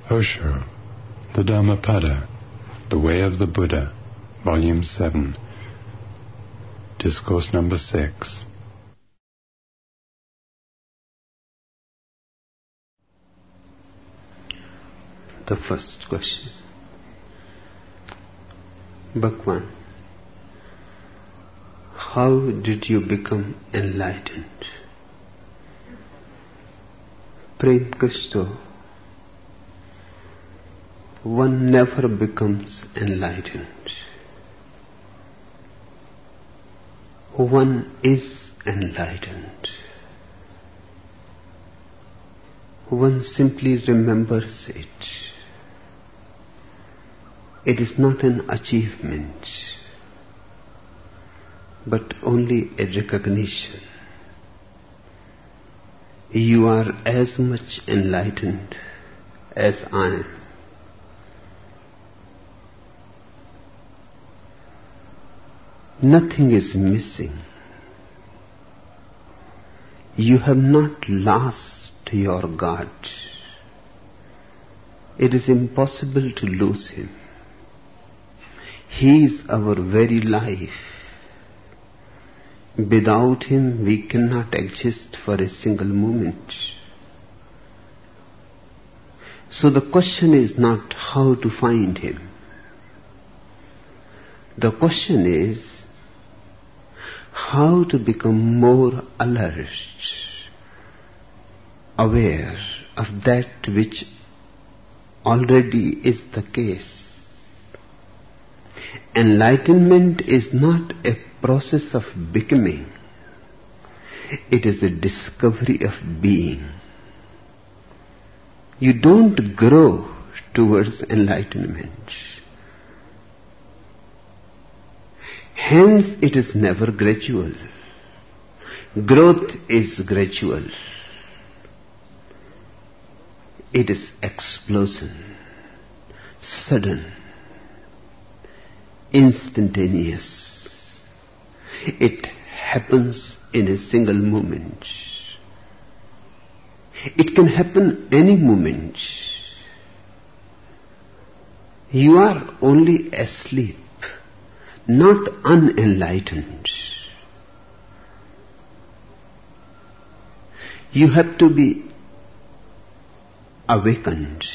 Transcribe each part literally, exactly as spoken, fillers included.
Osho, the Dhammapada, The Way of the Buddha, Volume seven, Discourse number six. The first question. Bhagwan, how did you become enlightened? Prem Gusto, one never becomes enlightened. One is enlightened. One simply remembers it. It is not an achievement, but only a recognition. You are as much enlightened as I am. Nothing is missing. You have not lost your God. It is impossible to lose Him. He is our very life. Without Him, we cannot exist for a single moment. So the question is not how to find Him. The question is how to become more alert, aware of that which already is the case. Enlightenment is not a process of becoming. It is a discovery of being. You don't grow towards enlightenment. Hence, it is never gradual. Growth is gradual. It is explosion, sudden, instantaneous. It happens in a single moment. It can happen any moment. You are only asleep, not unenlightened. You have to be awakened.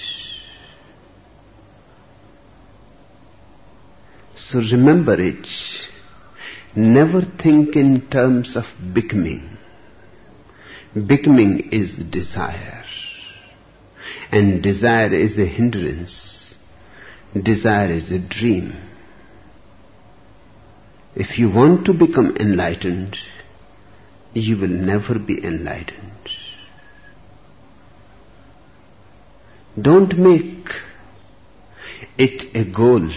So remember it. Never think in terms of becoming. Becoming is desire. And desire is a hindrance. Desire is a dream. If you want to become enlightened, you will never be enlightened. Don't make it a goal,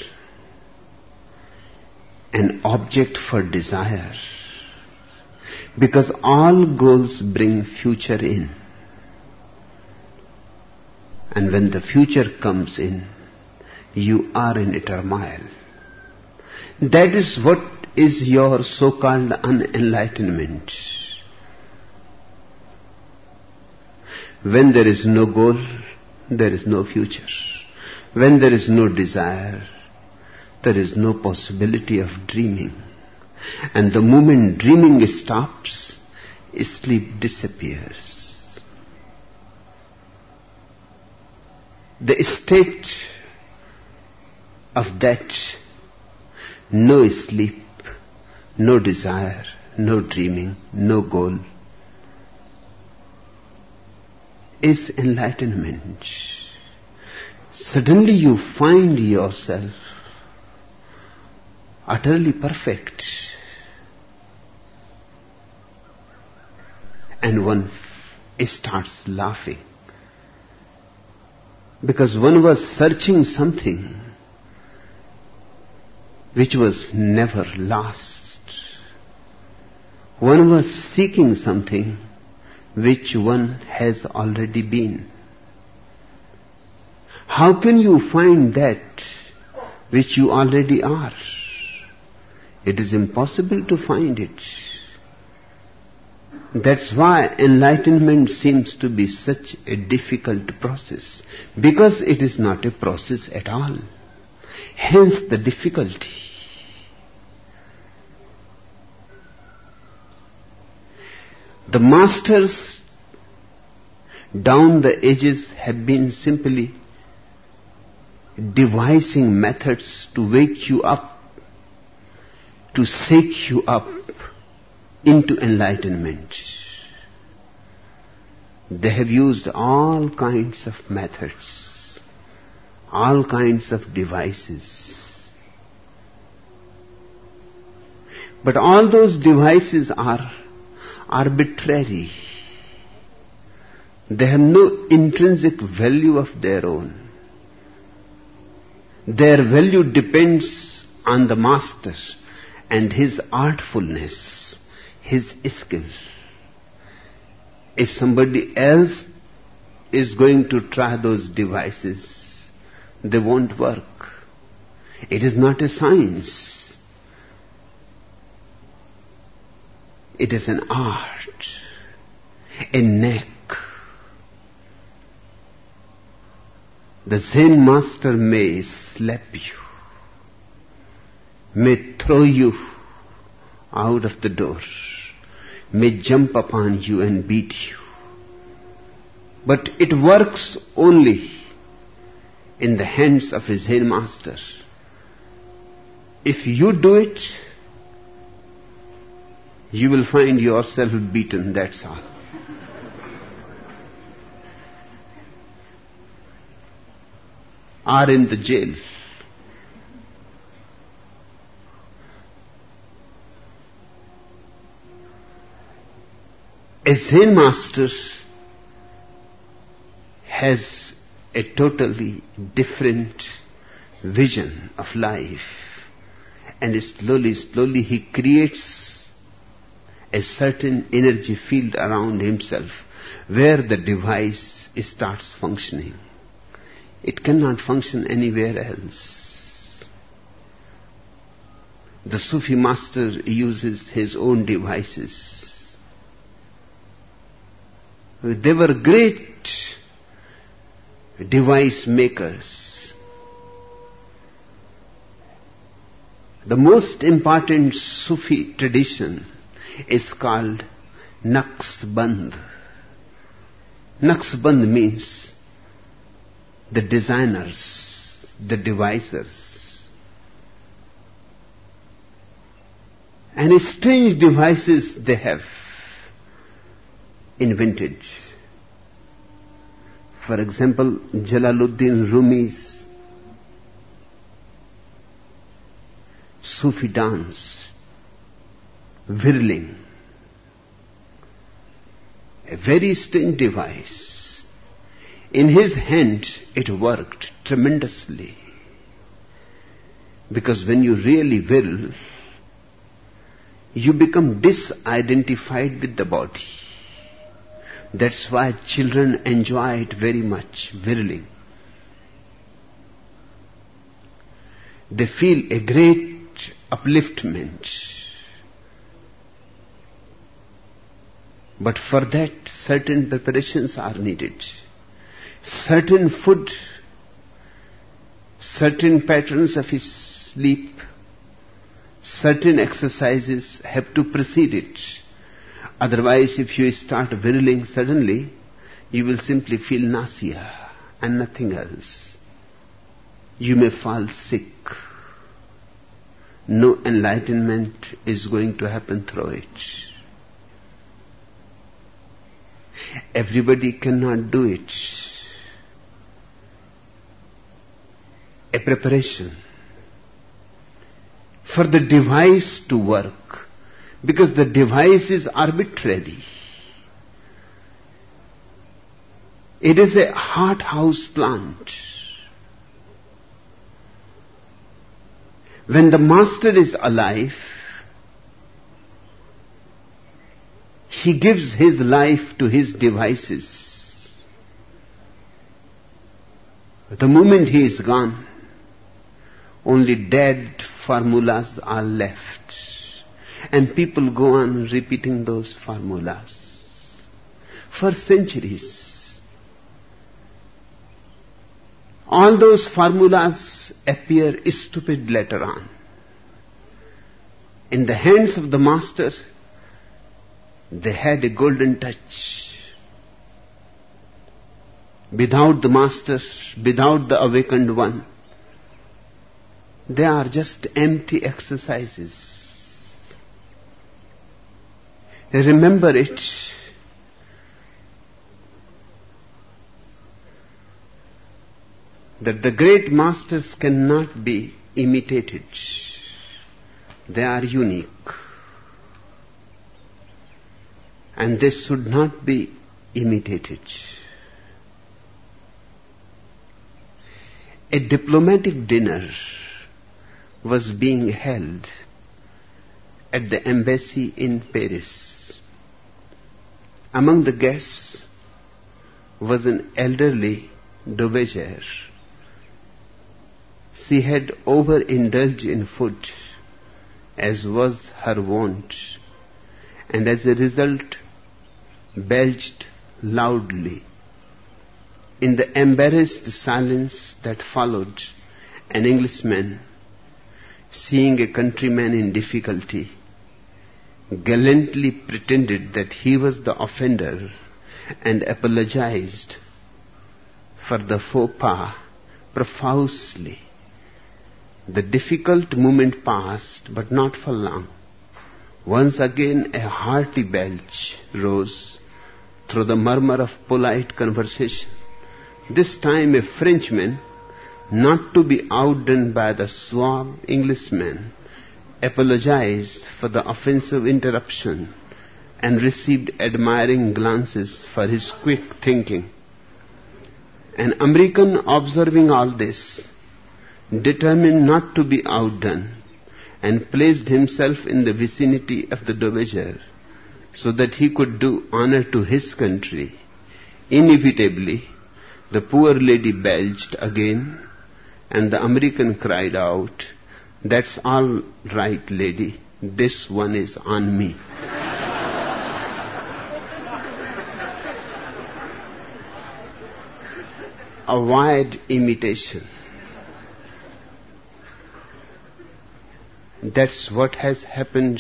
an object for desire, because all goals bring future in. And when the future comes in, you are in a turmoil. That is what is your so-called unenlightenment. When there is no goal, there is no future. When there is no desire, there is no possibility of dreaming. And the moment dreaming stops, sleep disappears. The state of that no sleep, no desire, no dreaming, no goal is enlightenment. Suddenly you find yourself utterly perfect, and one starts laughing because one was searching something which was never lost. One was seeking something which one has already been. How can you find that which you already are? It is impossible to find it. That's why enlightenment seems to be such a difficult process, because it is not a process at all. Hence the difficulty. The masters down the ages have been simply devising methods to wake you up, to shake you up into enlightenment. They have used all kinds of methods, all kinds of devices. But all those devices are arbitrary. They have no intrinsic value of their own. Their value depends on the master and his artfulness, his skill. If somebody else is going to try those devices, they won't work. It is not a science. It is an art, a knack. The Zen master may slap you, may throw you out of the door, may jump upon you and beat you. But it works only in the hands of a Zen master. If you do it, you will find yourself beaten, that's all. Or in the jail. A Zen master has a totally different vision of life, and slowly, slowly he creates a certain energy field around himself where the device starts functioning. It cannot function anywhere else. The Sufi master uses his own devices. They were great device makers. The most important Sufi tradition is called Naqshband. Naqshband means the designers, the devisers. And strange devices they have invented. For example, Jalaluddin Rumi's Sufi dance, whirling, a very strange device. In his hand it worked tremendously, because when you really whirl, you become disidentified with the body. That's why children enjoy it very much, whirling. They feel a great upliftment. But for that, certain preparations are needed. Certain food, certain patterns of his sleep, certain exercises have to precede it. Otherwise, if you start whirling suddenly, you will simply feel nausea and nothing else. You may fall sick. No enlightenment is going to happen through it. Everybody cannot do it. A preparation for the device to work, because the device is arbitrary. It is a hothouse plant. When the master is alive, he gives his life to his devices. The moment he is gone, only dead formulas are left. And people go on repeating those formulas for centuries. All those formulas appear stupid later on. In the hands of the master, they had a golden touch. Without the master, without the awakened one, they are just empty exercises. Remember it. That the great masters cannot be imitated. They are unique. And they should not be imitated. A diplomatic dinner was being held at the embassy in Paris. Among the guests was an elderly dowager. She had overindulged in food, as was her wont, and as a result belched loudly. In the embarrassed silence that followed, an Englishman, seeing a countryman in difficulty, gallantly pretended that he was the offender and apologized for the faux pas profusely. The difficult moment passed, but not for long. Once again a hearty belch rose through the murmur of polite conversation. This time a Frenchman, not to be outdone by the suave Englishman, apologized for the offensive interruption and received admiring glances for his quick thinking. An American, observing all this, determined not to be outdone, and placed himself in the vicinity of the dowager so that he could do honor to his country. Inevitably, the poor lady belched again, and the American cried out, "That's all right, lady. This one is on me." Avoid imitation. That's what has happened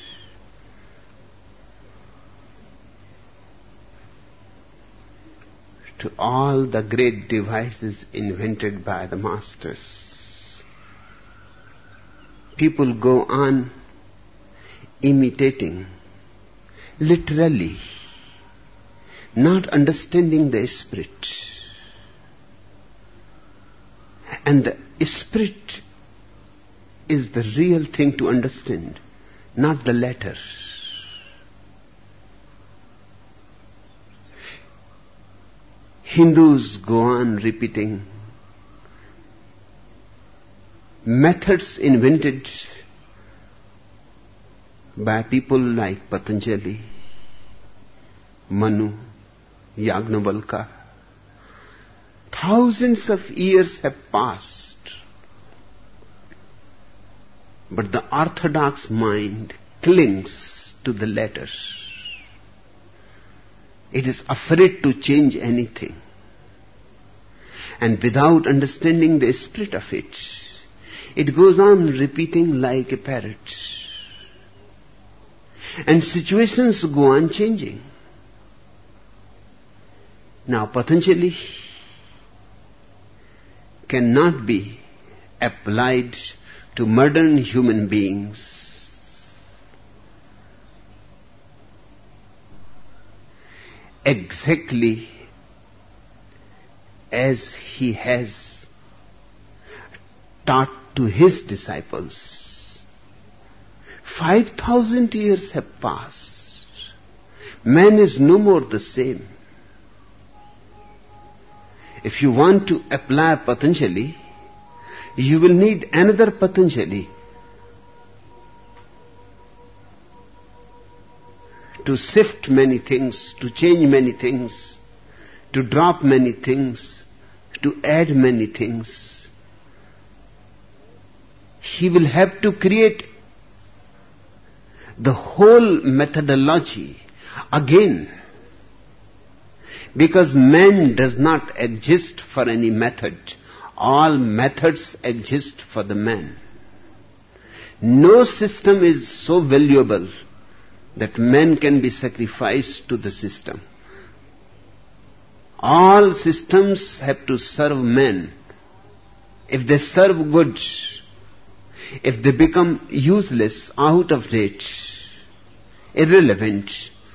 to all the great devices invented by the masters. People go on imitating, literally, not understanding the spirit. And the spirit is the real thing to understand, not the letter. Hindus go on repeating methods invented by people like Patanjali, Manu, Yagnavalkya. Thousands of years have passed, but the orthodox mind clings to the letters. It is afraid to change anything. And without understanding the spirit of it, it goes on repeating like a parrot. And situations go on changing. Now Patanjali cannot be applied to modern human beings. Exactly as he has taught to his disciples. Five thousand years have passed. Man is no more the same. If you want to apply Patanjali, you will need another Patanjali to sift many things, to change many things, to drop many things, to add many things. He will have to create the whole methodology again. Because man does not exist for any method. All methods exist for the man. No system is so valuable that man can be sacrificed to the system. All systems have to serve man. If they serve good, if they become useless, out of date, irrelevant,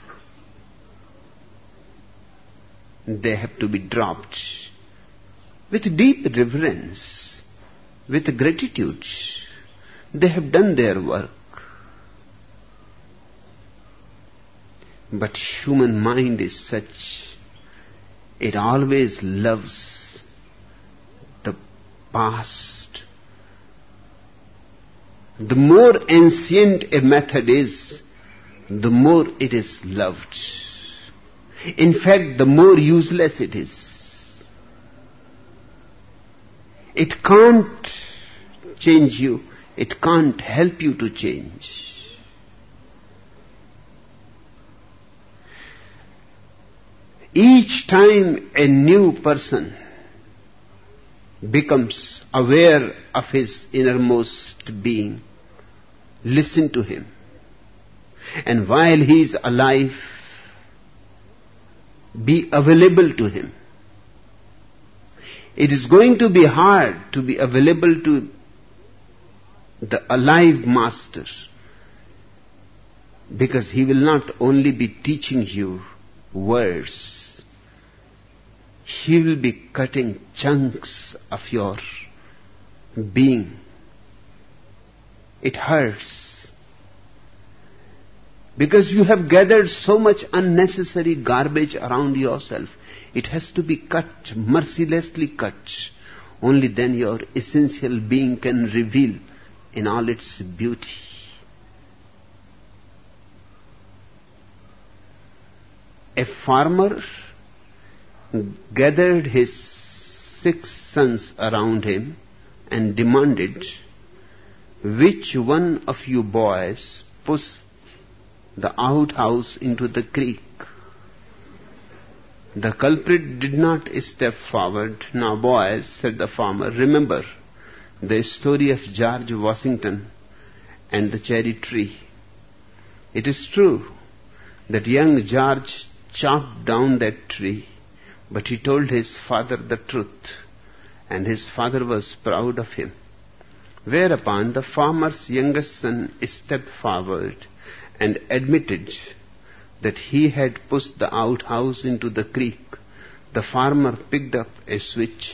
they have to be dropped. With deep reverence, with gratitude, they have done their work. But human mind is such, it always loves the past. The more ancient a method is, the more it is loved. In fact, the more useless it is. It can't change you. It can't help you to change. Each time a new person becomes aware of his innermost being, listen to him. And while he is alive, be available to him. It is going to be hard to be available to the alive master, because he will not only be teaching you words, he will be cutting chunks of your being. It hurts, because you have gathered so much unnecessary garbage around yourself. It has to be cut, mercilessly cut. Only then your essential being can reveal in all its beauty. A farmer gathered his six sons around him and demanded, "Which one of you boys pushed the outhouse into the creek?" The culprit did not step forward. "Now boys," said the farmer, "remember the story of George Washington and the cherry tree. It is true that young George chopped down that tree, but he told his father the truth, and his father was proud of him." Whereupon the farmer's youngest son stepped forward and admitted that he had pushed the outhouse into the creek. The farmer picked up a switch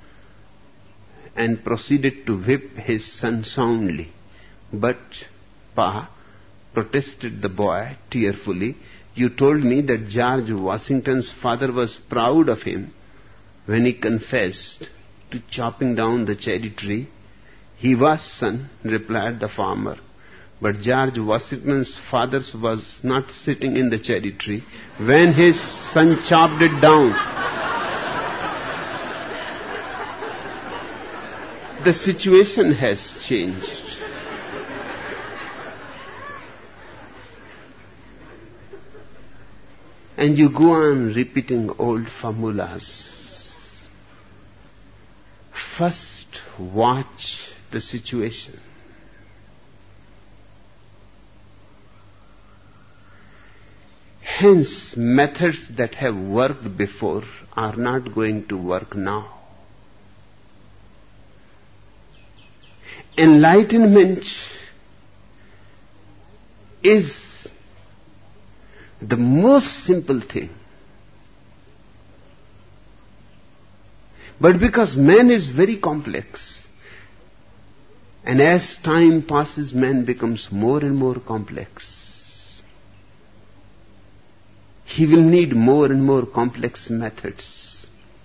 and proceeded to whip his son soundly. "But, Pa," protested the boy tearfully, "you told me that George Washington's father was proud of him when he confessed to chopping down the cherry tree." "He was, son," replied the farmer, "but George Washington's father was not sitting in the cherry tree when his son chopped it down." The situation has changed. And you go on repeating old formulas. First, watch the situation. Hence, methods that have worked before are not going to work now. Enlightenment is the most simple thing. But because man is very complex, and as time passes, man becomes more and more complex. He will need more and more complex methods.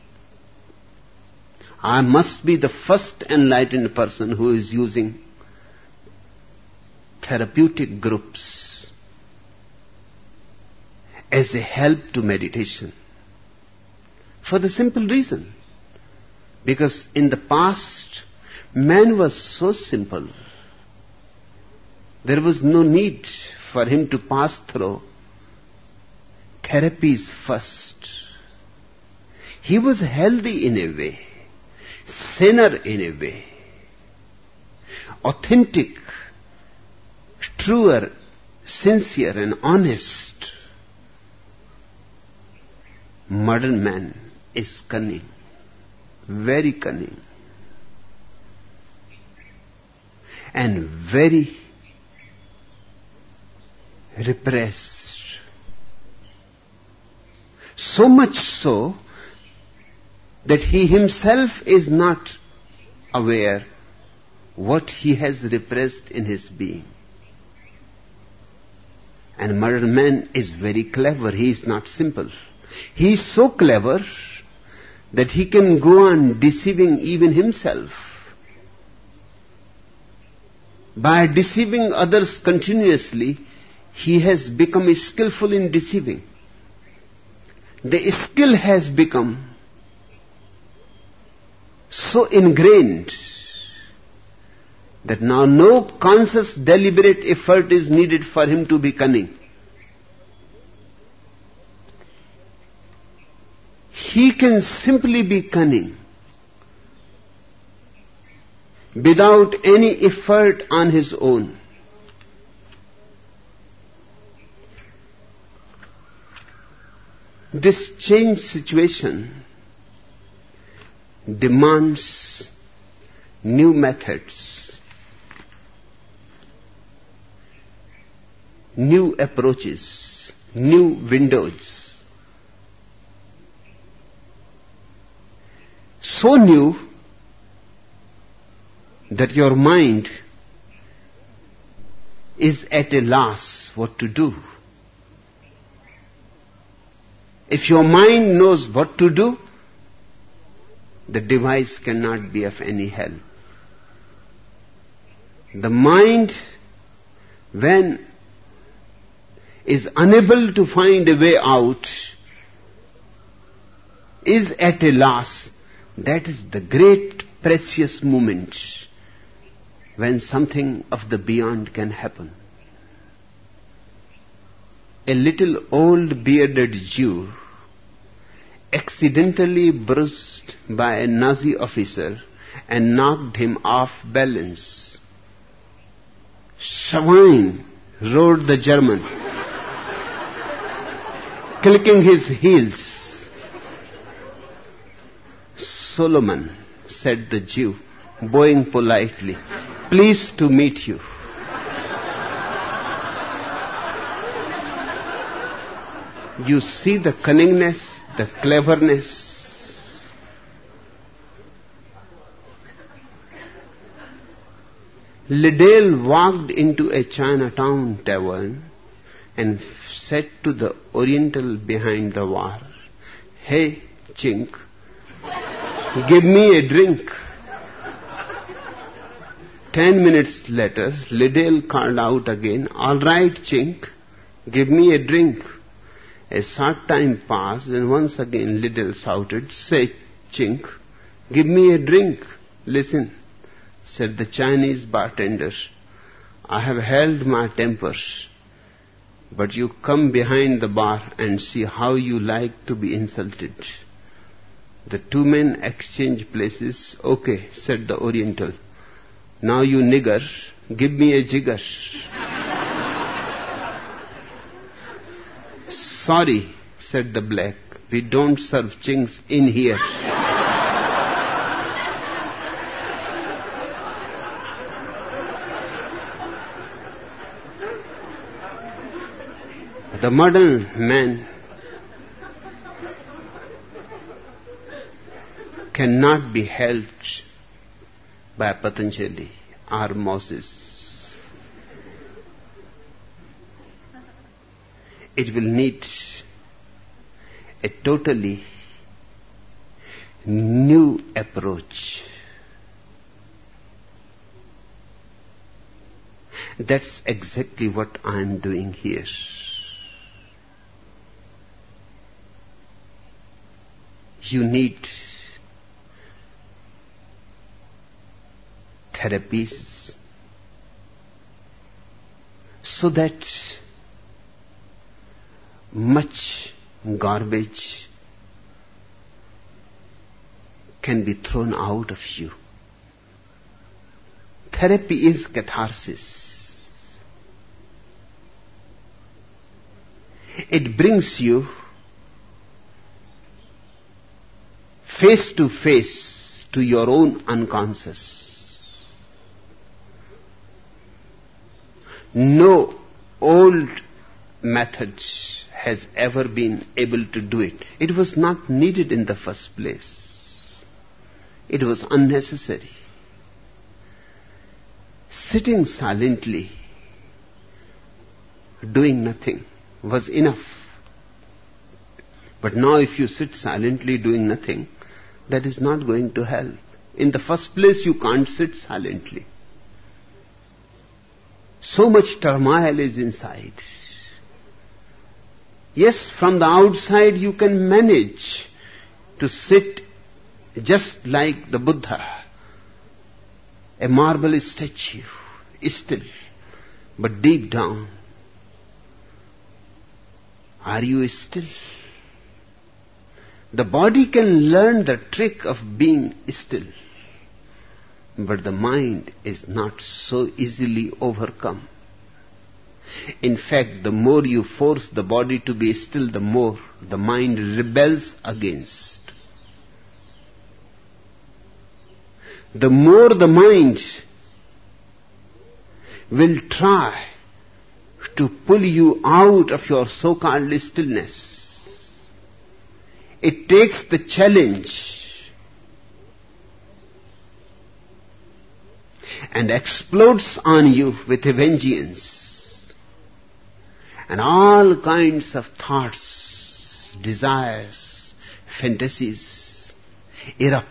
I must be the first enlightened person who is using therapeutic groups as a help to meditation. For the simple reason, because in the past, man was so simple. There was no need for him to pass through therapies first. He was healthy in a way, saner in a way, authentic, truer, sincere and honest. Modern man is cunning, very cunning, and very repressed. So much so that he himself is not aware what he has repressed in his being. And modern man is very clever. He is not simple. He is so clever that he can go on deceiving even himself. By deceiving others continuously, he has become skillful in deceiving. The skill has become so ingrained that now no conscious, deliberate effort is needed for him to be cunning. He can simply be cunning without any effort on his own. This changed situation demands new methods, new approaches, new windows. So new that your mind is at a loss what to do. If your mind knows what to do, the device cannot be of any help. The mind, when is unable to find a way out, is at a loss. That is the great precious moment when something of the beyond can happen. A little old bearded Jew, accidentally bruised by a Nazi officer and knocked him off balance. Schwein, roared the German, clicking his heels. Solomon, said the Jew, bowing politely, pleased to meet you. You see the cunningness, the cleverness. Liddell walked into a Chinatown tavern and said to the Oriental behind the bar, "Hey, Chink, give me a drink." Ten minutes later, Liddell called out again, "All right, Chink, give me a drink." A short time passed, and once again Liddell shouted, "Say, Chink, give me a drink." "Listen," said the Chinese bartender, "I have held my temper, but you come behind the bar and see how you like to be insulted." The two men exchanged places. "Okay," said the Oriental. "Now you nigger, give me a jigger." "Sorry," said the black, "we don't serve chinks in here." The modern man cannot be helped by Patanjali or Moses. It will need a totally new approach. That's exactly what I am doing here. You need therapies so that much garbage can be thrown out of you. Therapy is catharsis. It brings you face to face to your own unconscious. No old method has ever been able to do it. It was not needed in the first place. It was unnecessary. Sitting silently, doing nothing, was enough. But now if you sit silently doing nothing, that is not going to help. In the first place, you can't sit silently. So much turmoil is inside. Yes, from the outside you can manage to sit just like the Buddha, a marble statue, still, but deep down, are you still? The body can learn the trick of being still, but the mind is not so easily overcome. In fact, the more you force the body to be still, the more the mind rebels against. The more the mind will try to pull you out of your so-called stillness, it takes the challenge and explodes on you with a vengeance, and all kinds of thoughts, desires, fantasies erupt.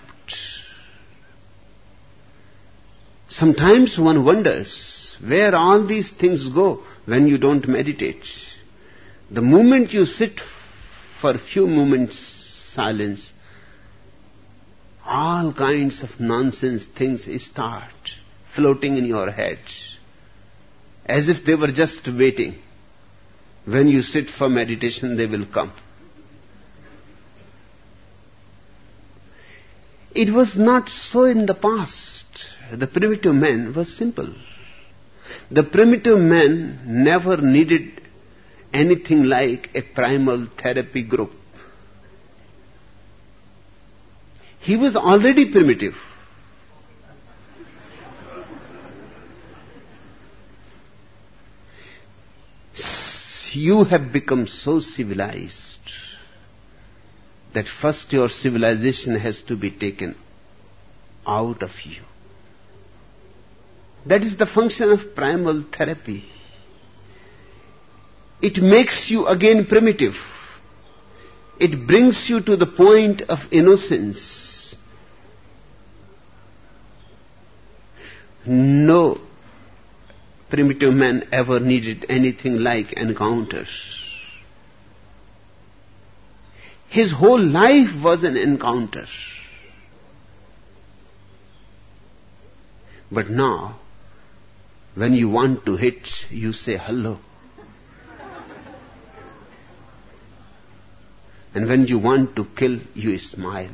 Sometimes one wonders where all these things go when you don't meditate. The moment you sit for a few moments silence, all kinds of nonsense things start floating in your head, as if they were just waiting. When you sit for meditation, they will come. It was not so in the past. The primitive man was simple. The primitive man never needed anything like a primal therapy group. He was already primitive. You have become so civilized that first your civilization has to be taken out of you. That is the function of primal therapy. It makes you again primitive. It brings you to the point of innocence. No primitive man ever needed anything like encounters. His whole life was an encounter. But now, when you want to hit, you say hello. And when you want to kill, you smile.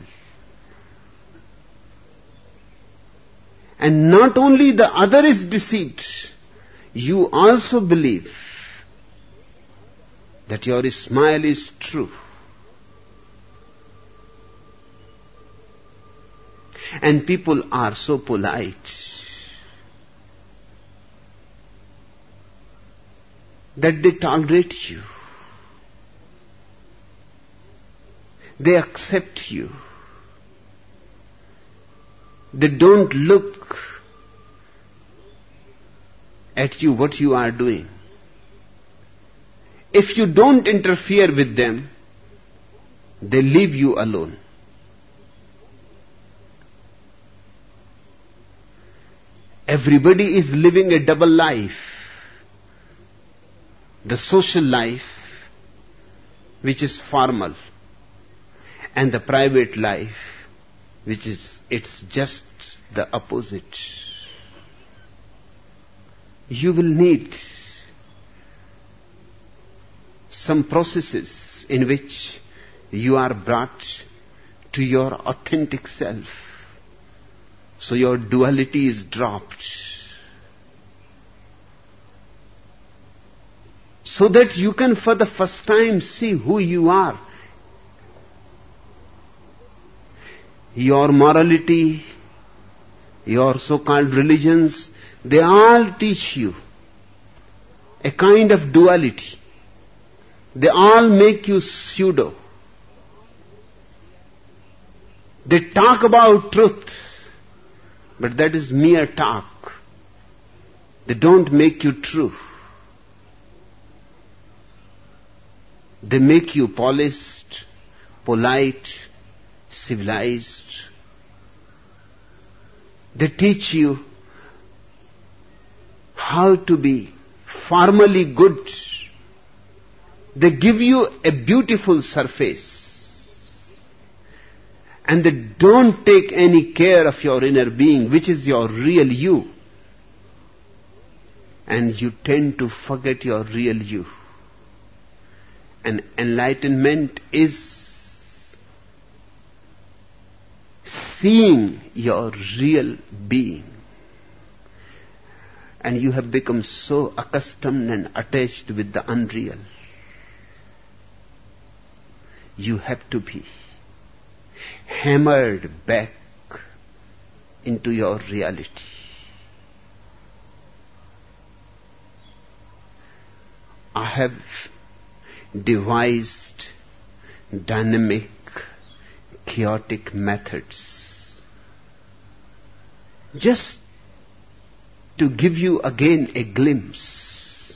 And not only the other is deceived, you also believe that your smile is true. And people are so polite that they tolerate you. They accept you. They don't look at you what you are doing. If you don't interfere with them, they leave you alone. Everybody is living a double life. The social life, which is formal, and the private life, which is, it's just the opposite. You will need some processes in which you are brought to your authentic self. So your duality is dropped. So that you can for the first time see who you are. Your morality, your so-called religions, they all teach you a kind of duality. They all make you pseudo. They talk about truth, but that is mere talk. They don't make you true. They make you polished, polite, civilized. They teach you how to be formally good. They give you a beautiful surface. And they don't take any care of your inner being, which is your real you. And you tend to forget your real you. And enlightenment is seeing your real being. And you have become so accustomed and attached with the unreal. You have to be hammered back into your reality. I have devised dynamic, chaotic methods just to give you again a glimpse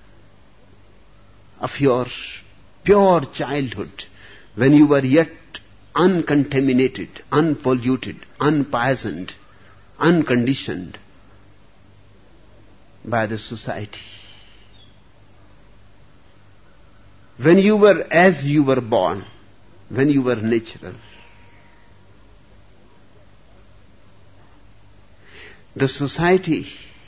of your pure childhood when you were yet uncontaminated, unpolluted, unpoisoned, unconditioned by the society. When you were as you were born, when you were natural. The society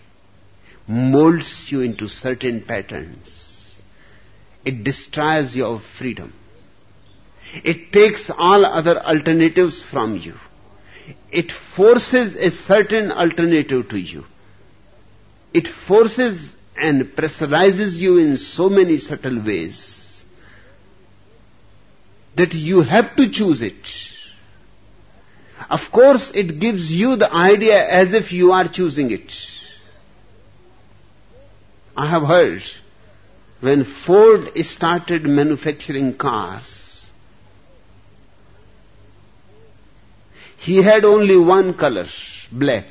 molds you into certain patterns. It destroys your freedom. It takes all other alternatives from you. It forces a certain alternative to you. It forces and pressurizes you in so many subtle ways that you have to choose it. Of course, it gives you the idea as if you are choosing it. I have heard when Ford started manufacturing cars, he had only one color, black.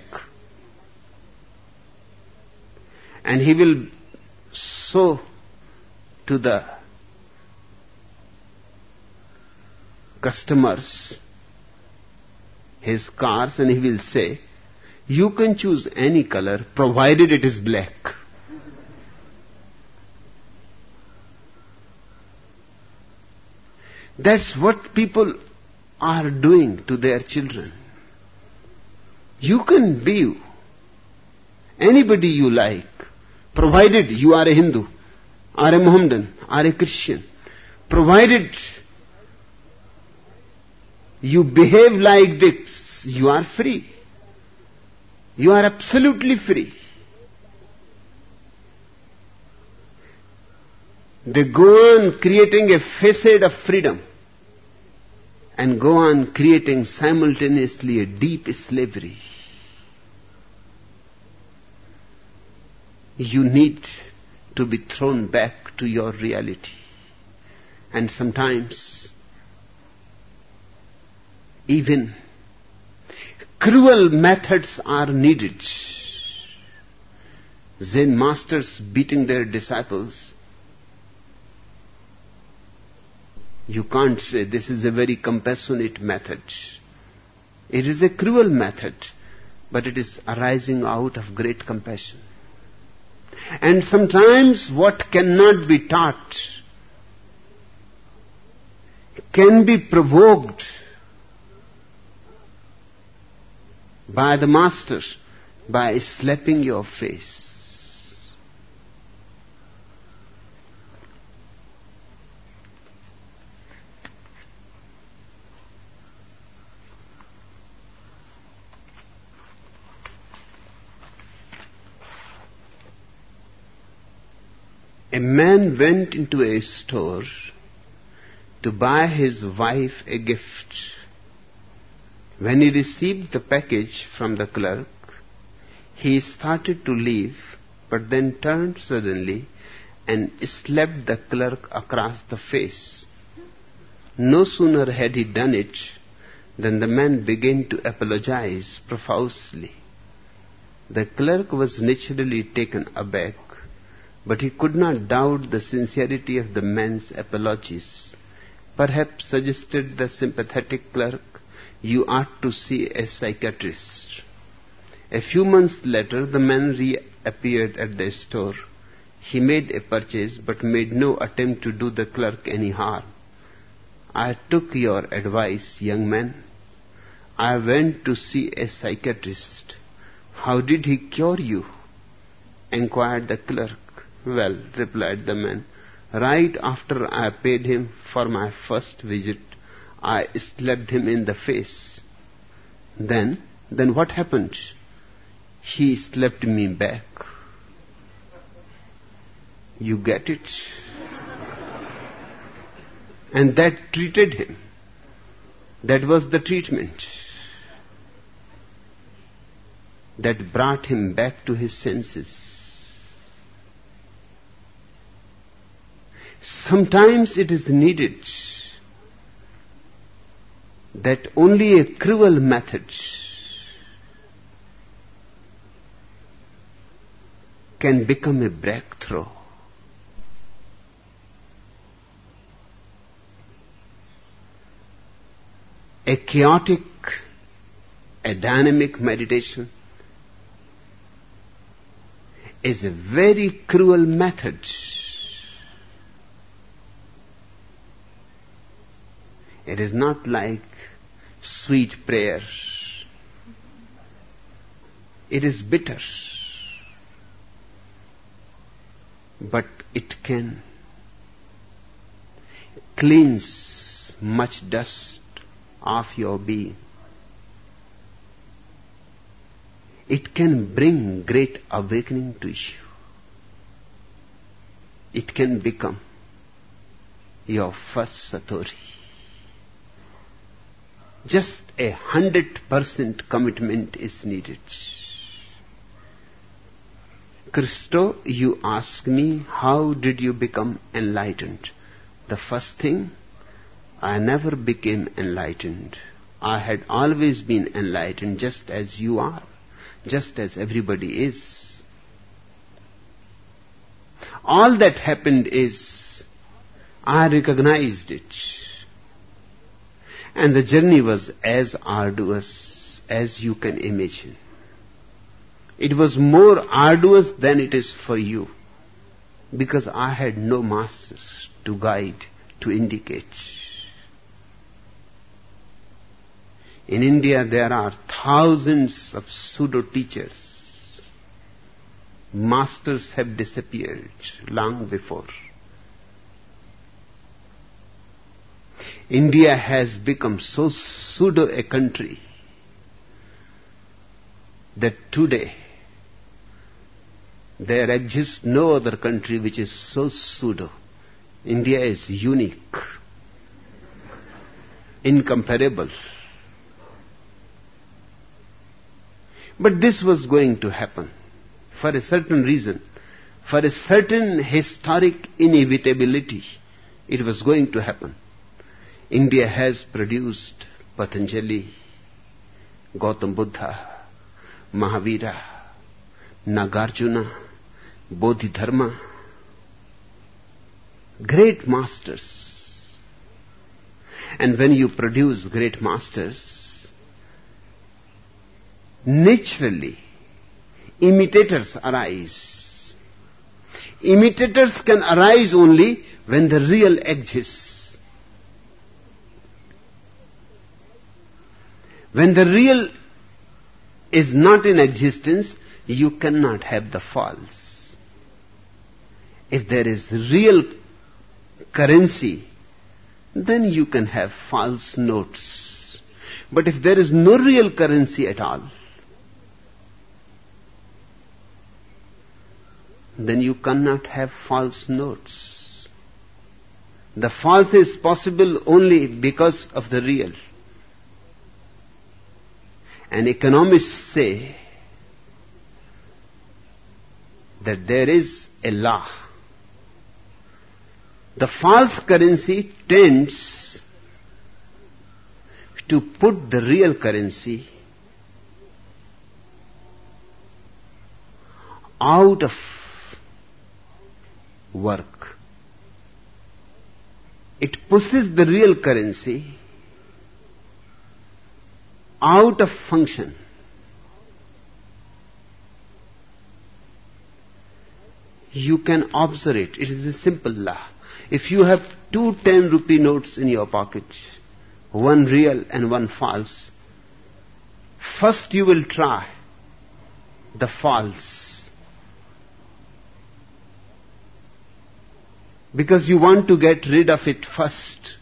And he will show to the customers his cars and he will say, you can choose any color provided it is black. That's what people are doing to their children. You can be anybody you like, provided you are a Hindu, or a Mohammedan, or a Christian, provided you behave like this, you are free. You are absolutely free. They go on creating a facade of freedom and go on creating simultaneously a deep slavery. You need to be thrown back to your reality. And sometimes even cruel methods are needed. Zen masters beating their disciples. You can't say this is a very compassionate method. It is a cruel method, but it is arising out of great compassion. And sometimes what cannot be taught can be provoked by the master by slapping your face. A man went into a store to buy his wife a gift. When he received the package from the clerk, he started to leave, but then turned suddenly and slapped the clerk across the face. No sooner had he done it than the man began to apologize profusely. The clerk was naturally taken aback, but he could not doubt the sincerity of the man's apologies. Perhaps, suggested the sympathetic clerk, you ought to see a psychiatrist. A few months later, the man reappeared at the store. He made a purchase, but made no attempt to do the clerk any harm. I took your advice, young man. I went to see a psychiatrist. How did he cure you? Inquired the clerk. Well, replied the man, right after I paid him for my first visit, I slapped him in the face. Then, then what happened? He slapped me back. You get it? And that treated him. That was the treatment that brought him back to his senses. Sometimes it is needed that only a cruel method can become a breakthrough. A chaotic, a dynamic meditation is a very cruel method. It is not like sweet prayer. It is bitter, but it can cleanse much dust of your being. It can bring great awakening to you. It can become your first satori. Just a hundred percent commitment is needed. Christo, you ask me, how did you become enlightened? The first thing, I never became enlightened. I had always been enlightened, just as you are, just as everybody is. All that happened is, I recognized it. And the journey was as arduous as you can imagine. It was more arduous than it is for you, because I had no masters to guide, to indicate. In India there are thousands of pseudo-teachers. Masters have disappeared long before. India has become so pseudo a country that today there exists no other country which is so pseudo. India is unique, incomparable. But this was going to happen for a certain reason, for a certain historic inevitability. It was going to happen. India has produced Patanjali, Gautam Buddha, Mahavira, Nagarjuna, Bodhidharma, great masters. And when you produce great masters, naturally imitators arise. Imitators can arise only when the real exists. When the real is not in existence, you cannot have the false. If there is real currency, then you can have false notes. But if there is no real currency at all, then you cannot have false notes. The false is possible only because of the real. And economists say that there is a law. The false currency tends to put the real currency out of work. It pushes the real currency out of function. You can observe it. It is a simple law. If you have two ten rupee notes in your pocket, one real and one false, first you will try the false, because you want to get rid of it first.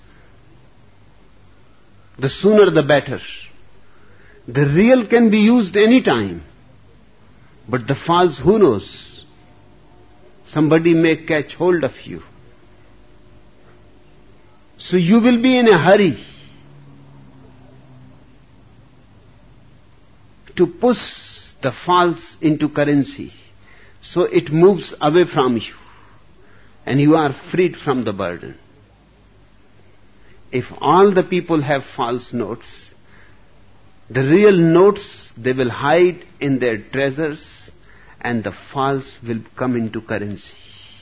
The sooner the better. The real can be used any time, but the false, who knows? Somebody may catch hold of you. So you will be in a hurry to push the false into currency, so it moves away from you and you are freed from the burden. If all the people have false notes, the real notes they will hide in their treasures and the false will come into currency.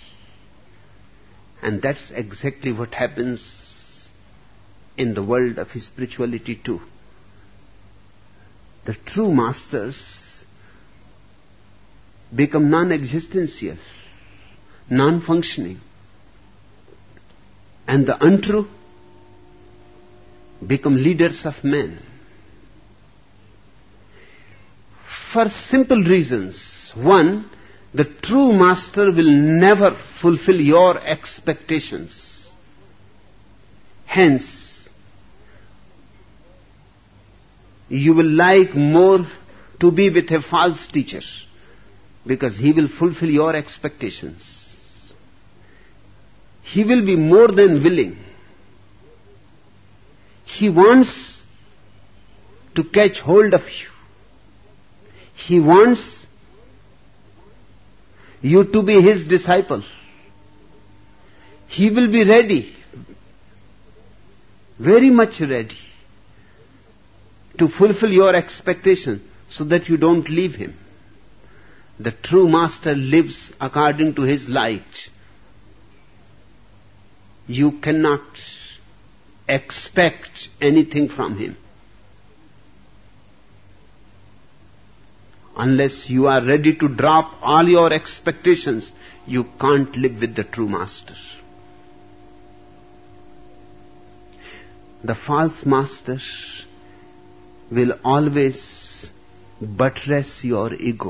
And that's exactly what happens in the world of spirituality too. The true masters become non-existential, non-functioning, and the untrue become leaders of men. For simple reasons. One, the true master will never fulfill your expectations. Hence, you will like more to be with a false teacher, because he will fulfill your expectations. He will be more than willing. He wants to catch hold of you. He wants you to be his disciple. He will be ready, very much ready, to fulfill your expectation so that you don't leave him. The true master lives according to his light. You cannot expect anything from him unless you are ready to drop all your expectations. You can't live with the true master. The false master will always buttress your ego.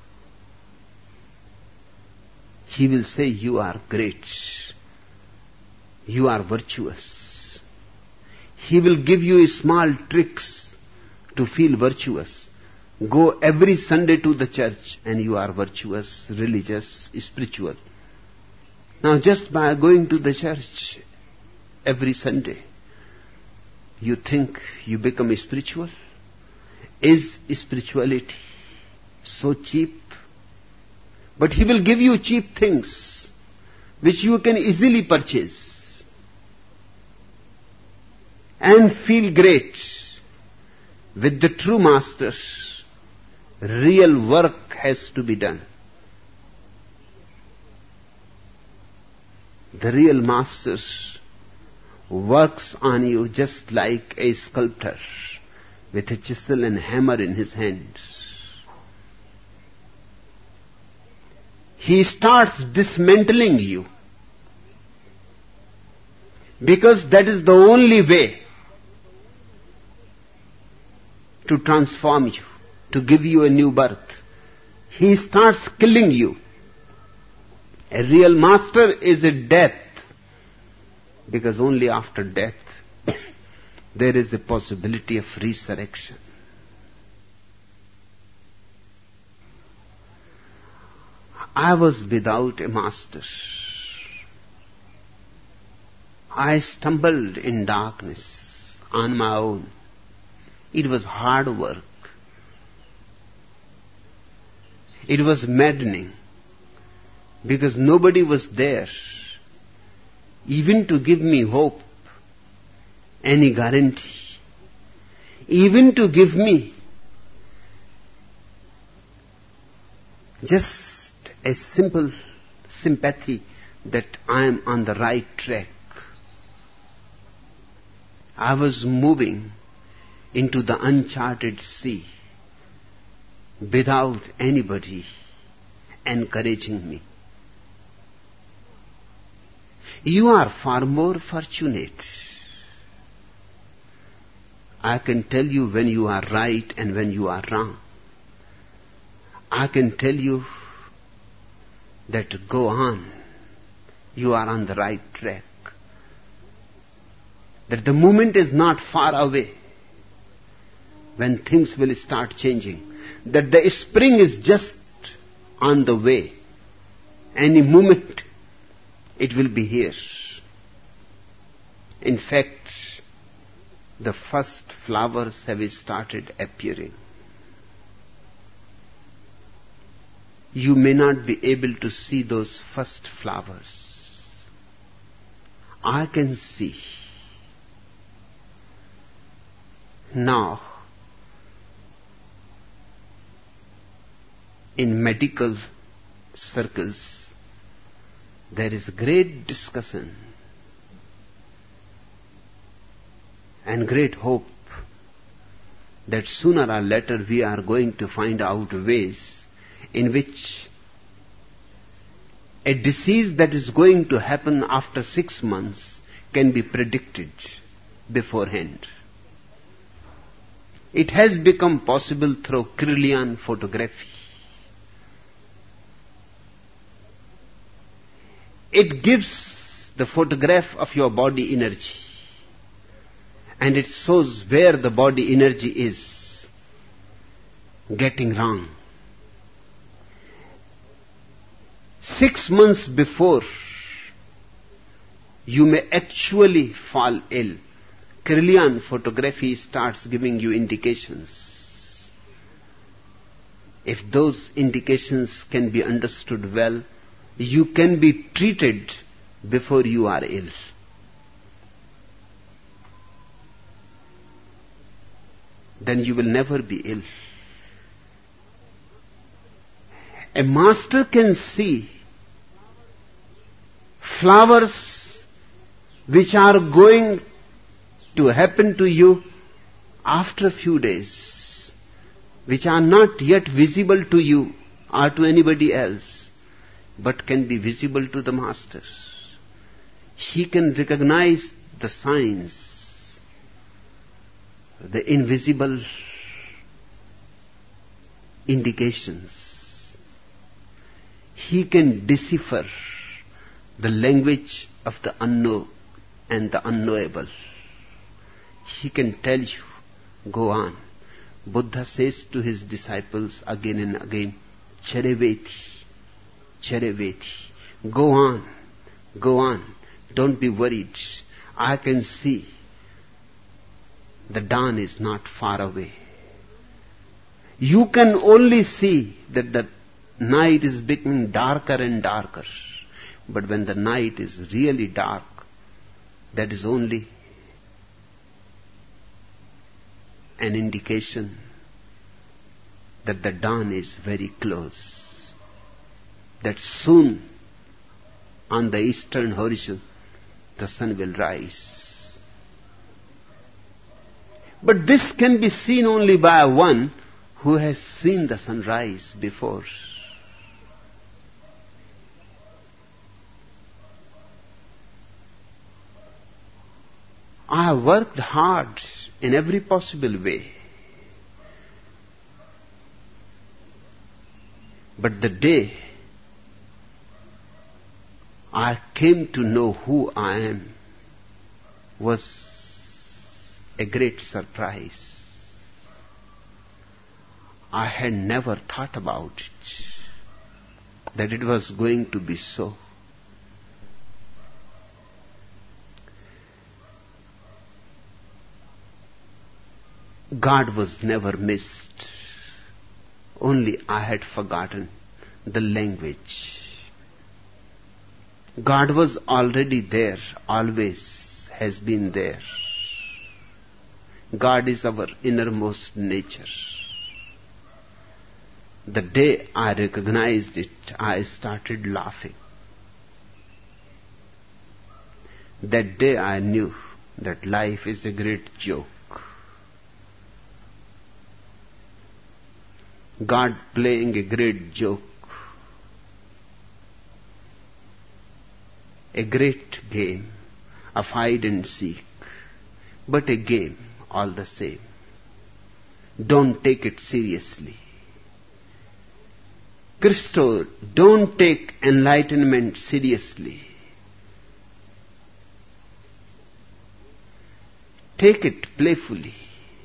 He will say, you are great, you are virtuous. He will give you small tricks to feel virtuous. Go every Sunday to the church and you are virtuous, religious, spiritual. Now just by going to the church every Sunday, you think you become spiritual? Is spirituality so cheap? But he will give you cheap things which you can easily purchase and feel great. With the true masters, real work has to be done. The real masters works on you just like a sculptor with a chisel and hammer in his hands. He starts dismantling you, because that is the only way to transform you, to give you a new birth. He starts killing you. A real master is a death, because only after death there is a possibility of resurrection. I was without a master. I stumbled in darkness on my own. It was hard work. It was maddening because nobody was there even to give me hope, any guarantee, even to give me just a simple sympathy that I am on the right track. I was moving into the uncharted sea without anybody encouraging me. You are far more fortunate. I can tell you when you are right and when you are wrong. I can tell you that go on, you are on the right track. That the moment is not far away when things will start changing. That the spring is just on the way. Any moment it will be here. In fact, the first flowers have started appearing. You may not be able to see those first flowers. I can see. Now, in medical circles, there is great discussion and great hope that sooner or later we are going to find out ways in which a disease that is going to happen after six months can be predicted beforehand. It has become possible through Kirlian photography. It gives the photograph of your body energy, and it shows where the body energy is getting wrong. Six months before you may actually fall ill, Kirlian photography starts giving you indications. If those indications can be understood well, you can be treated before you are ill. Then you will never be ill. A master can see flowers which are going to happen to you after a few days, which are not yet visible to you or to anybody else, but can be visible to the master. He can recognize the signs, the invisible indications. He can decipher the language of the unknown and the unknowable. He can tell you, go on. Buddha says to his disciples again and again, Chareveti, Chareveti, go on, go on, don't be worried. I can see the dawn is not far away. You can only see that the night is becoming darker and darker. But when the night is really dark, that is only an indication that the dawn is very close. That soon on the eastern horizon the sun will rise. But this can be seen only by one who has seen the sunrise before. I have worked hard in every possible way. But the day I came to know who I am was a great surprise. I had never thought about it. that it was going to be so. God was never missed. Only I had forgotten the language. God was already there, always has been there. God is our innermost nature. The day I recognized it, I started laughing. That day I knew that life is a great joke. God playing a great joke. A great game of hide and seek, but a game all the same. Don't take it seriously. Christo, don't take enlightenment seriously. Take it playfully.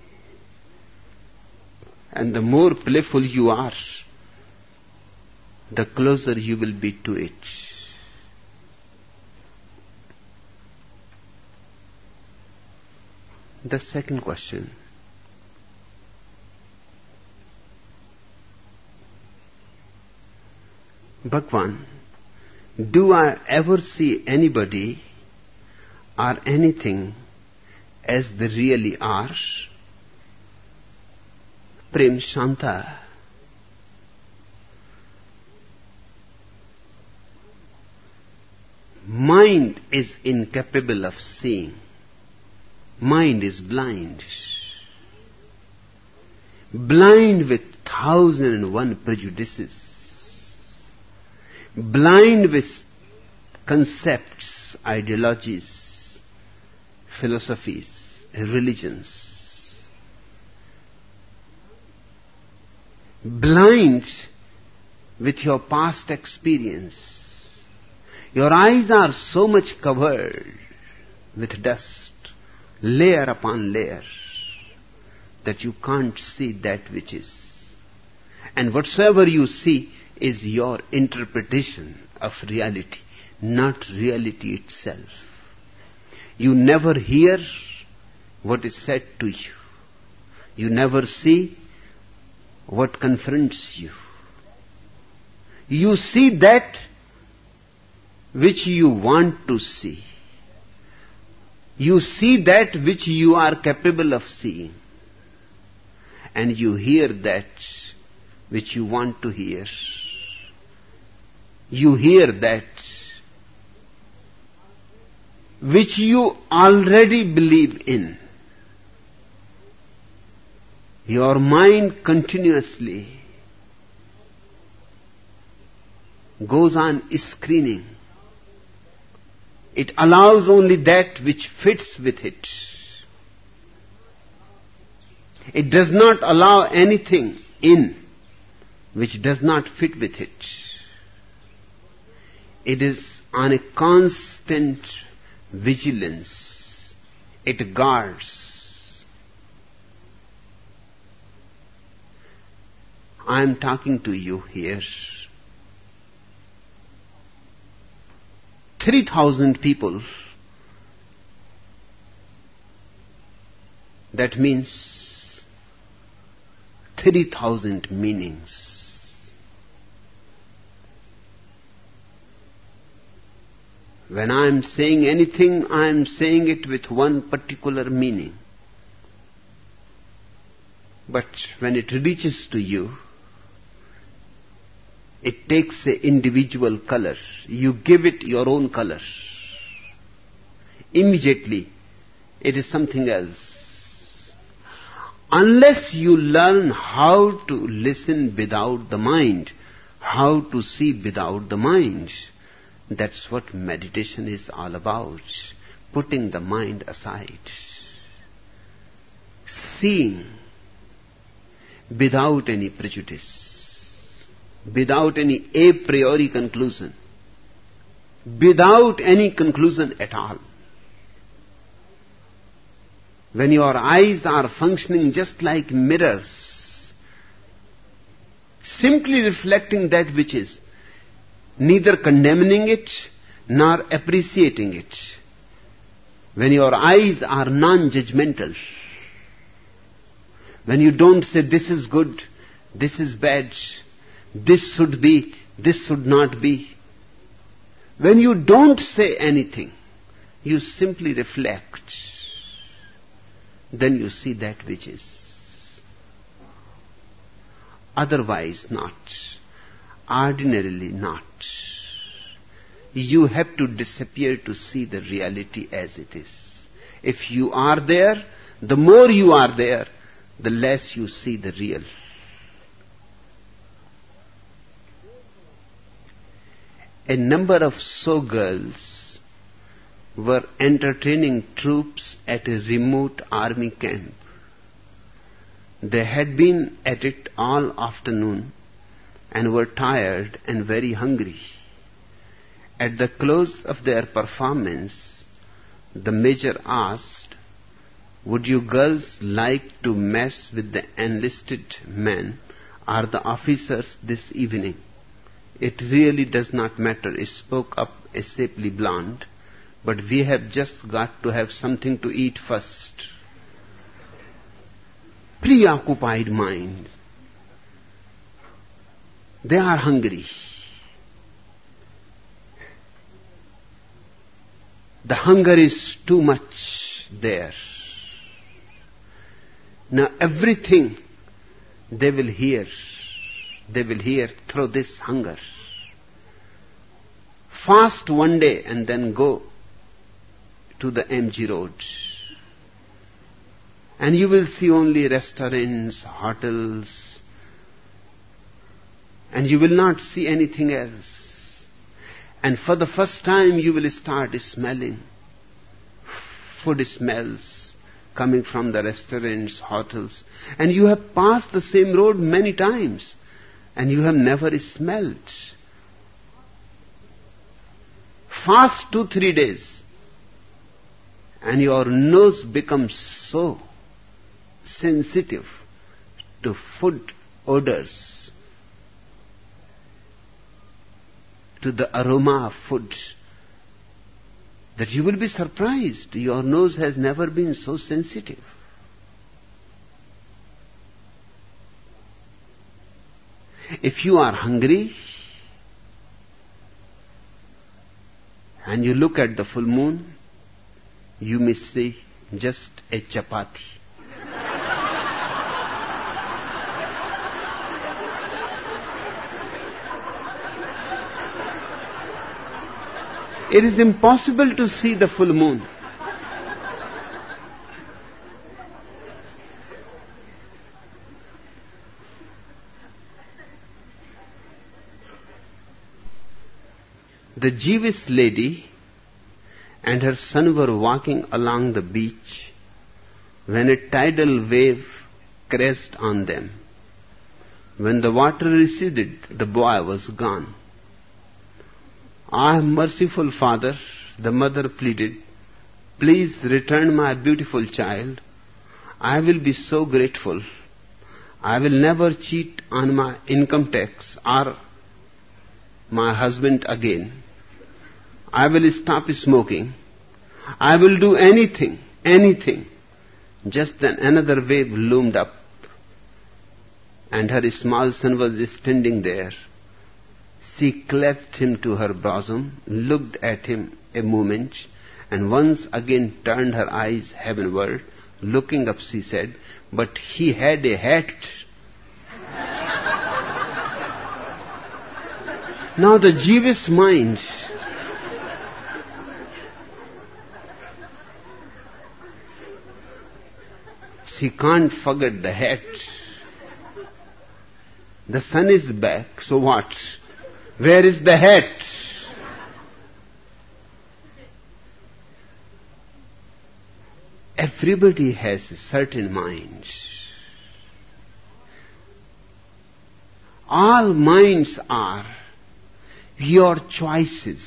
And the more playful you are, the closer you will be to it. The second question. Bhagwan, do I ever see anybody or anything as they really are? Prem Shanta. Mind is incapable of seeing. Mind is blind. Blind with thousand and one prejudices. Blind with concepts, ideologies, philosophies, religions. Blind with your past experience. Your eyes are so much covered with dust, layer upon layer, that you can't see that which is. And whatsoever you see is your interpretation of reality, not reality itself. You never hear what is said to you. You never see what confronts you. You see that which you want to see. You see that which you are capable of seeing. And you hear that which you want to hear. You hear that which you already believe in. Your mind continuously goes on screening. It allows only that which fits with it. It does not allow anything in which does not fit with it. It is on a constant vigilance. It guards. I am talking to you here. Three thousand people. That means three thousand meanings. When I am saying anything, I am saying it with one particular meaning. But when it reaches to you, it takes an individual color. You give it your own color. Immediately, it is something else. Unless you learn how to listen without the mind, how to see without the mind, that's what meditation is all about. Putting the mind aside. Seeing without any prejudice. Without any a priori conclusion. Without any conclusion at all. When your eyes are functioning just like mirrors, simply reflecting that which is, neither condemning it nor appreciating it. When your eyes are non-judgmental, when you don't say this is good, this is bad, this should be, this should not be. When you don't say anything, you simply reflect, then you see that which is. Otherwise not. Ordinarily not. You have to disappear to see the reality as it is. If you are there, the more you are there, the less you see the real. A number of showgirls were entertaining troops at a remote army camp. They had been at it all afternoon and were tired and very hungry. At the close of their performance, the major asked, "Would you girls like to mess with the enlisted men or the officers this evening?" "It really does not matter," spoke up a shapely blonde, "but we have just got to have something to eat first." Preoccupied mind. They are hungry. The hunger is too much there. Now everything they will hear, they will hear through this hunger. Fast one day and then go to the M G Road. And you will see only restaurants, hotels, and you will not see anything else. And for the first time you will start smelling food smells coming from the restaurants, hotels. And you have passed the same road many times and you have never smelled. Fast two, three days and your nose becomes so sensitive to food odors, to the aroma of food, that you will be surprised. Your nose has never been so sensitive. If you are hungry and you look at the full moon, you may see just a chapati. It is impossible to see the full moon. The Jewish lady and her son were walking along the beach when a tidal wave crashed on them. When the water receded, the boy was gone. "Ah, merciful Father," the mother pleaded, "please return my beautiful child. I will be so grateful. I will never cheat on my income tax or my husband again. I will stop smoking. I will do anything, anything." Just then another wave loomed up and her small son was standing there. She clasped him to her bosom, looked at him a moment, and once again turned her eyes heavenward. Looking up, she said, "But he had a hat." Now the Jewish mind, she can't forget the hat. The sun is back, so what? Where is the hat? Everybody has a certain mind. All minds are your choices.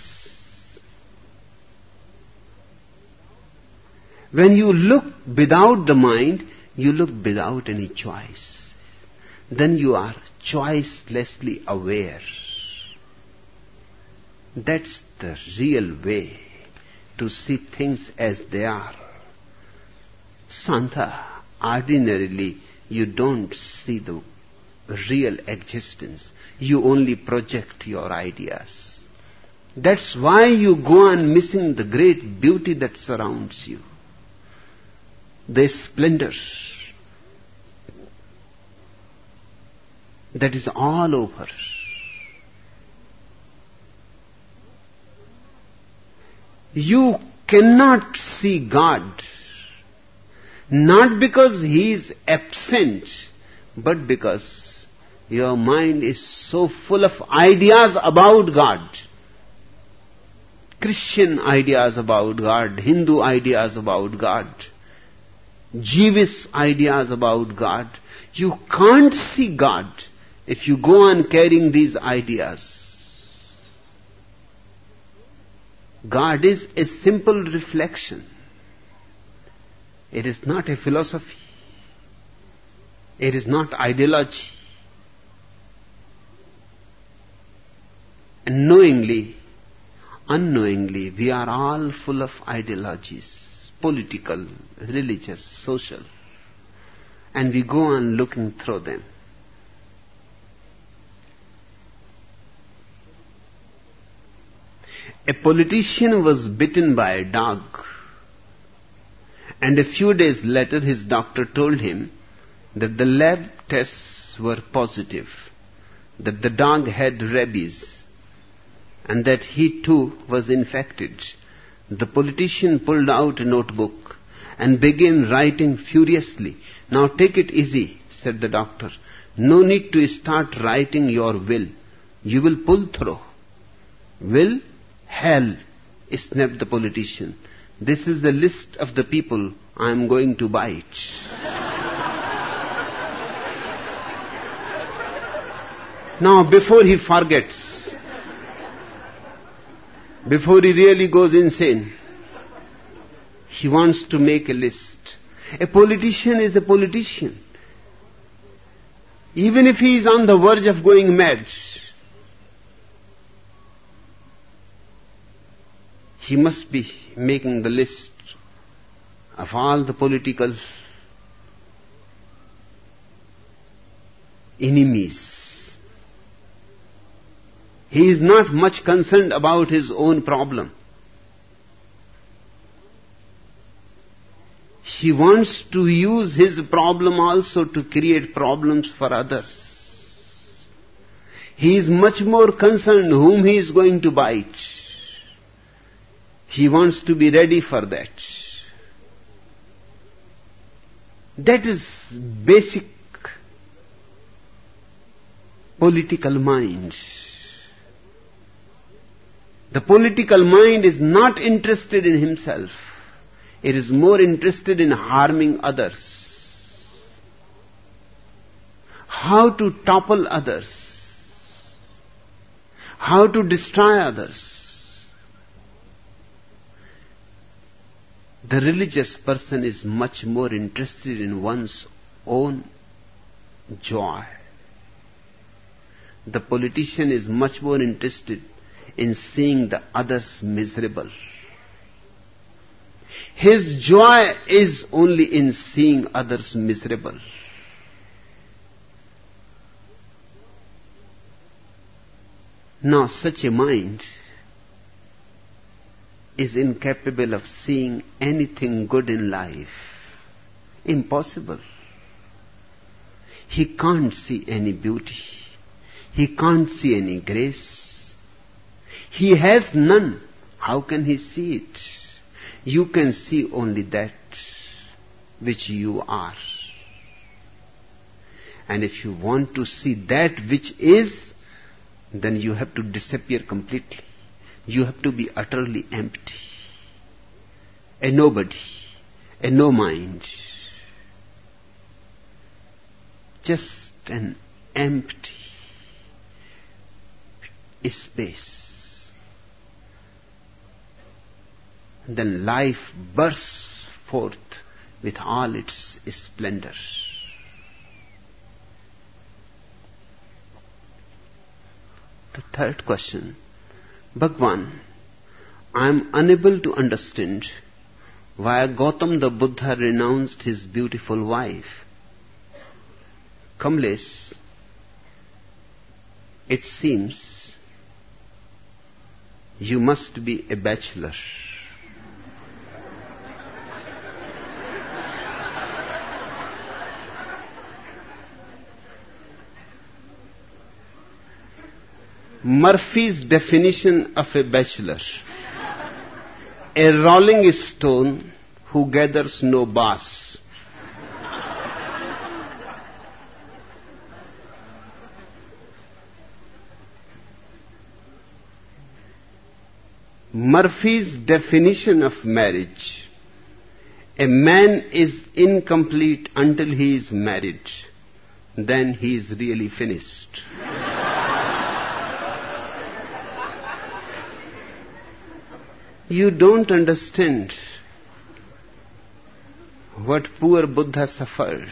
When you look without the mind, you look without any choice. Then you are choicelessly aware. That's the real way to see things as they are. Santa, ordinarily you don't see the real existence. You only project your ideas. That's why you go on missing the great beauty that surrounds you, the splendor that is all over. You cannot see God, not because He is absent, but because your mind is so full of ideas about God. Christian ideas about God, Hindu ideas about God, Jewish ideas about God. You can't see God if you go on carrying these ideas. God is a simple reflection. It is not a philosophy. It is not ideology. And knowingly, unknowingly, we are all full of ideologies, political, religious, social. And we go on looking through them. A politician was bitten by a dog, and a few days later his doctor told him that the lab tests were positive, that the dog had rabies, and that he too was infected. The politician pulled out a notebook and began writing furiously. "Now take it easy," said the doctor. "No need to start writing your will. You will pull through." "Will? Hell," snapped the politician. "This is the list of the people I am going to bite." Now, before he forgets, before he really goes insane, he wants to make a list. A politician is a politician. Even if he is on the verge of going mad, he must be making the list of all the political enemies. He is not much concerned about his own problem. He wants to use his problem also to create problems for others. He is much more concerned whom he is going to bite. He wants to be ready for that. That is basic political mind. The political mind is not interested in himself. It is more interested in harming others. How to topple others. How to destroy others. The religious person is much more interested in one's own joy. The politician is much more interested in seeing the others miserable. His joy is only in seeing others miserable. Now, such a mind is incapable of seeing anything good in life. Impossible. He can't see any beauty. He can't see any grace. He has none. How can he see it? You can see only that which you are. And if you want to see that which is, then you have to disappear completely. You have to be utterly empty. A nobody. A no mind. Just an empty space. Then life bursts forth with all its splendor. The third question, Bhagwan, I am unable to understand why Gautam the Buddha renounced his beautiful wife. Kamlesh, it seems you must be a bachelor. Murphy's definition of a bachelor: a rolling stone who gathers no bass. Murphy's definition of marriage: a man is incomplete until he is married, then he is really finished. You don't understand what poor Buddha suffers.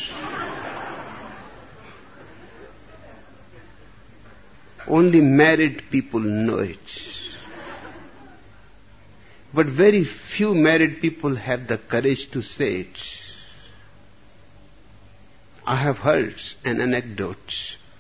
Only married people know it. But very few married people have the courage to say it. I have heard an anecdote.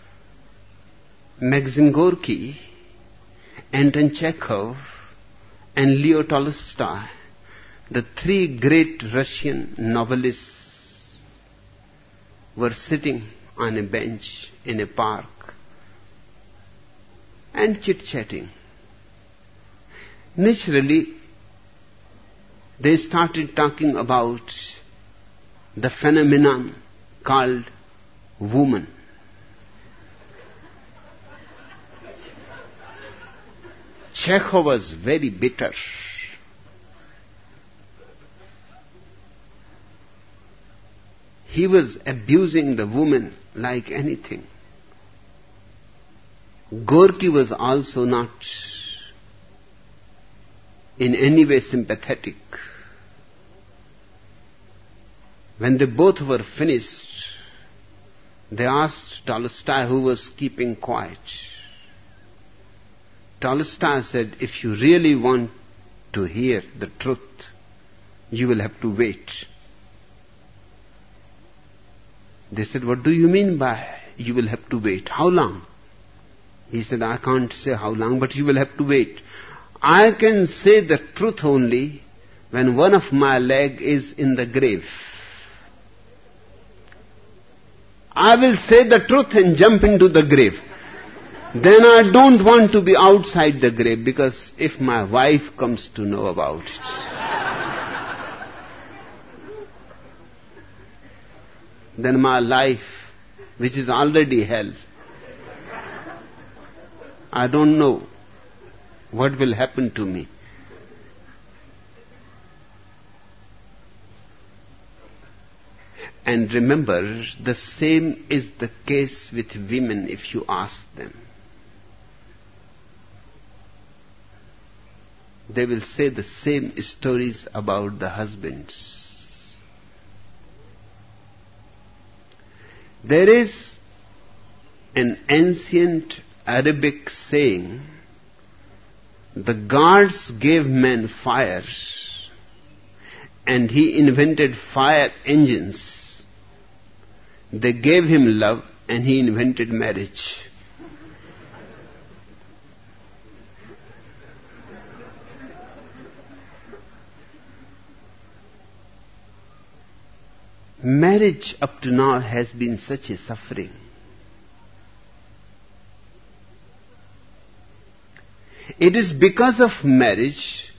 Maxim Gorky, Anton Chekhov, and Leo Tolstoy, the three great Russian novelists, were sitting on a bench in a park and chit-chatting. Naturally, they started talking about the phenomenon called woman. Chekhov was very bitter. He was abusing the woman like anything. Gorky was also not in any way sympathetic. When they both were finished, they asked Tolstoy, who was keeping quiet. Tolstoy said, if you really want to hear the truth, you will have to wait. They said, what do you mean by you will have to wait? How long? He said, I can't say how long, but you will have to wait. I can say the truth only when one of my leg is in the grave. I will say the truth and jump into the grave. Then I don't want to be outside the grave, because if my wife comes to know about it, then my life, which is already hell, I don't know what will happen to me. And remember, the same is the case with women if you ask them. They will say the same stories about the husbands. There is an ancient Arabic saying, the gods gave man fires, and he invented fire engines. They gave him love, and he invented marriage. Marriage up to now has been such a suffering. It is because of marriage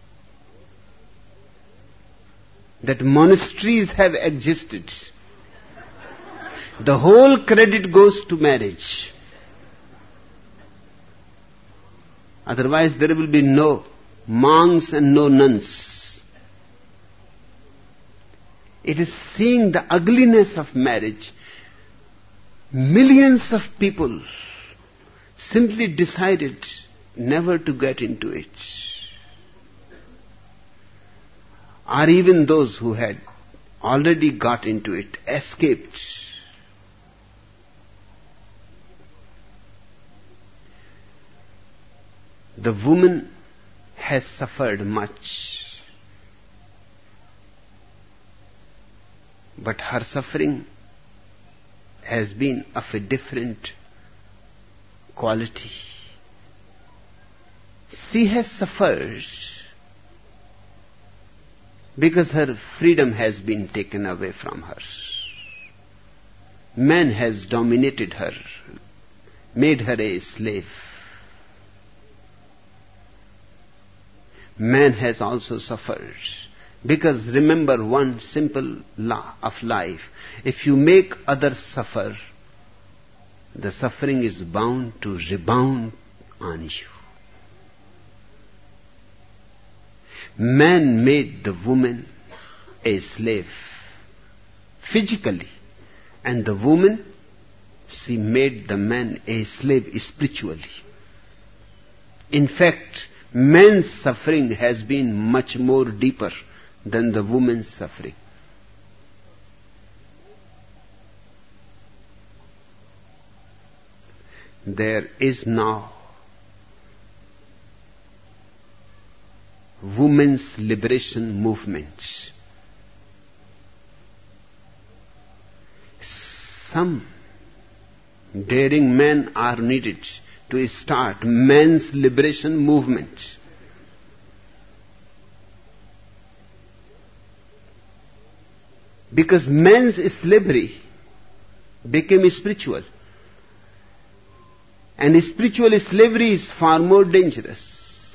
that monasteries have existed. The whole credit goes to marriage. Otherwise there will be no monks and no nuns. It is seeing the ugliness of marriage. Millions of people simply decided never to get into it. Or even those who had already got into it escaped. The woman has suffered much, but her suffering has been of a different quality. She has suffered because her freedom has been taken away from her. Man has dominated her, made her a slave. Man has also suffered because remember one simple law of life. If you make others suffer, the suffering is bound to rebound on you. Man made the woman a slave physically, and the woman, she made the man a slave spiritually. In fact, man's suffering has been much more deeper than the woman's suffering. There is now women's liberation movement. Some daring men are needed to start men's liberation movement. Because man's slavery became spiritual. And spiritual slavery is far more dangerous.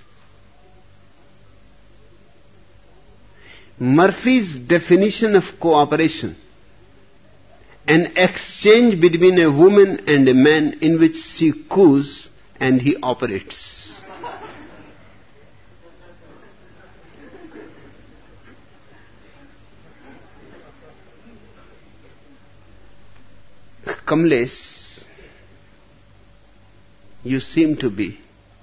Murphy's definition of cooperation, an exchange between a woman and a man in which she coos and he operates. Kamlesh, you seem to be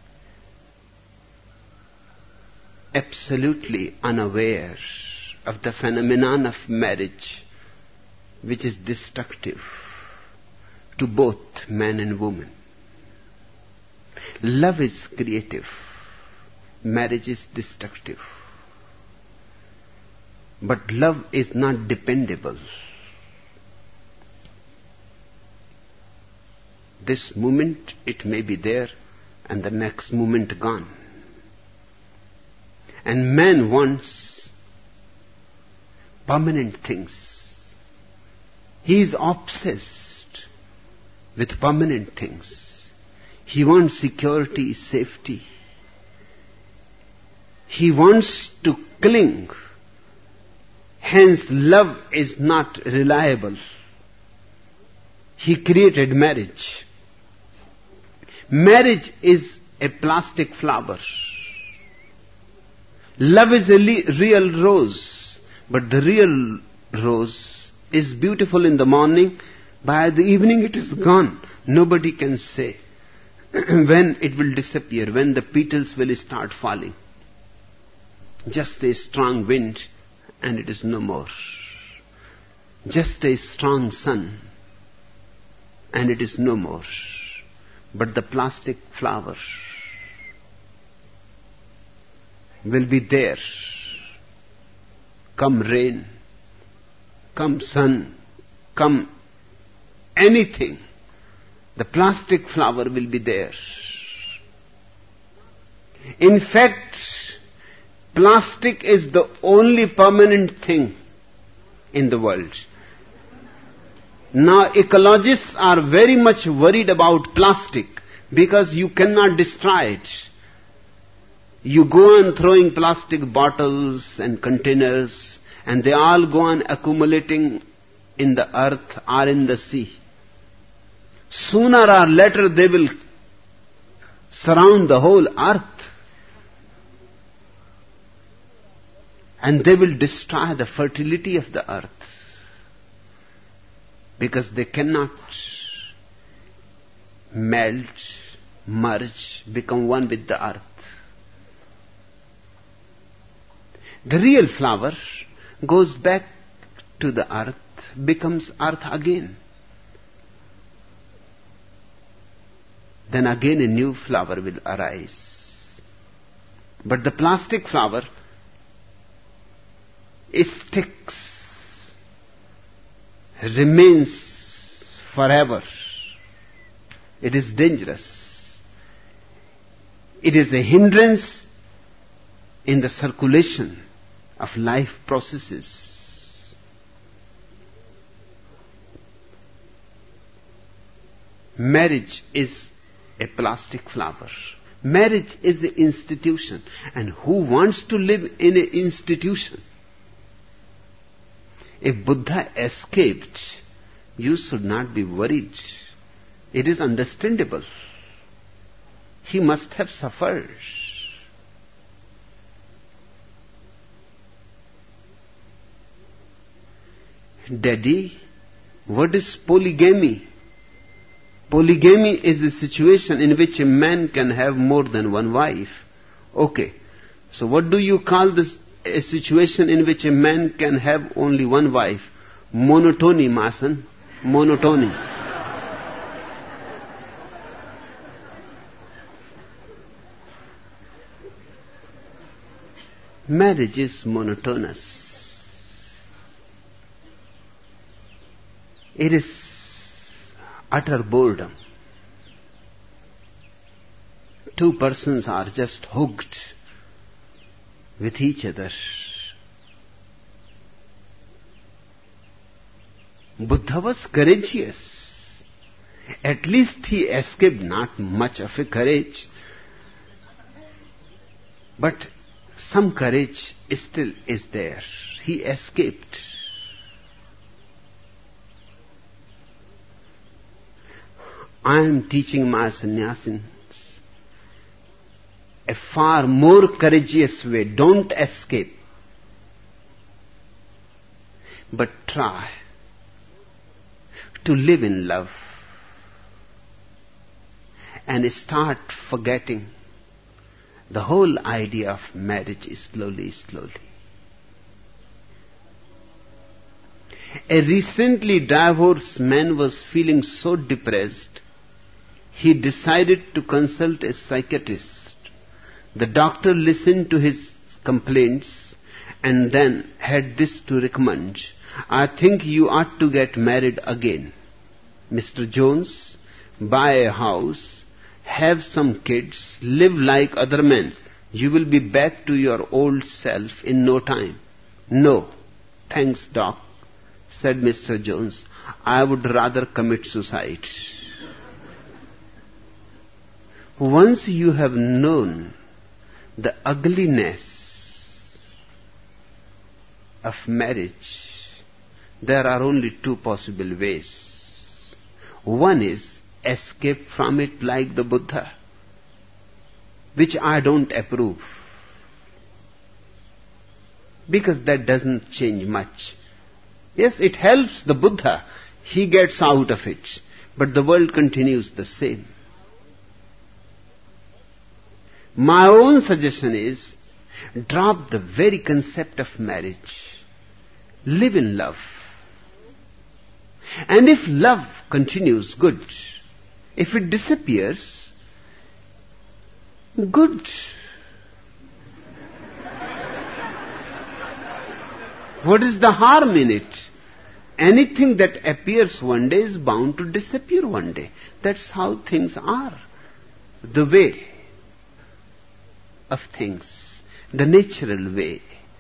absolutely unaware of the phenomenon of marriage, which is destructive to both man and woman. Love is creative, marriage is destructive. But love is not dependable. This moment it may be there and the next moment gone. And man wants permanent things. He is obsessed with permanent things. He wants security, safety. He wants to cling. Hence, love is not reliable. He created marriage. Marriage is a plastic flower. Love is a li- real rose, but the real rose is beautiful in the morning. By the evening it is gone. Nobody can say when it will disappear, when the petals will start falling. Just a strong wind and it is no more. Just a strong sun and it is no more. But the plastic flower will be there. Come rain, come sun, come anything. The plastic flower will be there. In fact, plastic is the only permanent thing in the world. Now ecologists are very much worried about plastic because you cannot destroy it. You go on throwing plastic bottles and containers and they all go on accumulating in the earth or in the sea. Sooner or later they will surround the whole earth and they will destroy the fertility of the earth. Because they cannot melt, merge, become one with the earth. The real flower goes back to the earth, becomes earth again. Then again a new flower will arise. But the plastic flower sticks, remains forever. It is dangerous. It is a hindrance in the circulation of life processes. Marriage is a plastic flower. Marriage is an institution. And who wants to live in an institution? If Buddha escaped, you should not be worried. It is understandable. He must have suffered. Daddy, what is polygamy? Polygamy is a situation in which a man can have more than one wife. Okay. So what do you call this, a situation in which a man can have only one wife? Monotony, Masan. Monotony. Marriage is monotonous. It is utter boredom. Two persons are just hooked with each other. Buddha was courageous. At least he escaped not much of a courage, but some courage still is there. He escaped. I am teaching my sannyasins a far more courageous way. Don't escape, but try to live in love and start forgetting the whole idea of marriage slowly, slowly. A recently divorced man was feeling so depressed, he decided to consult a psychiatrist. The doctor listened to his complaints and then had this to recommend. I think you ought to get married again. Mister Jones, buy a house, have some kids, live like other men. You will be back to your old self in no time. No, thanks, doc, said Mister Jones. I would rather commit suicide. Once you have known the ugliness of marriage, there are only two possible ways. One is escape from it like the Buddha, which I don't approve, because that doesn't change much. Yes, it helps the Buddha. He gets out of it, but the world continues the same. My own suggestion is, drop the very concept of marriage. Live in love. And if love continues, good. If it disappears, good. What is the harm in it? Anything that appears one day is bound to disappear one day. That's how things are. The way of things, the natural way.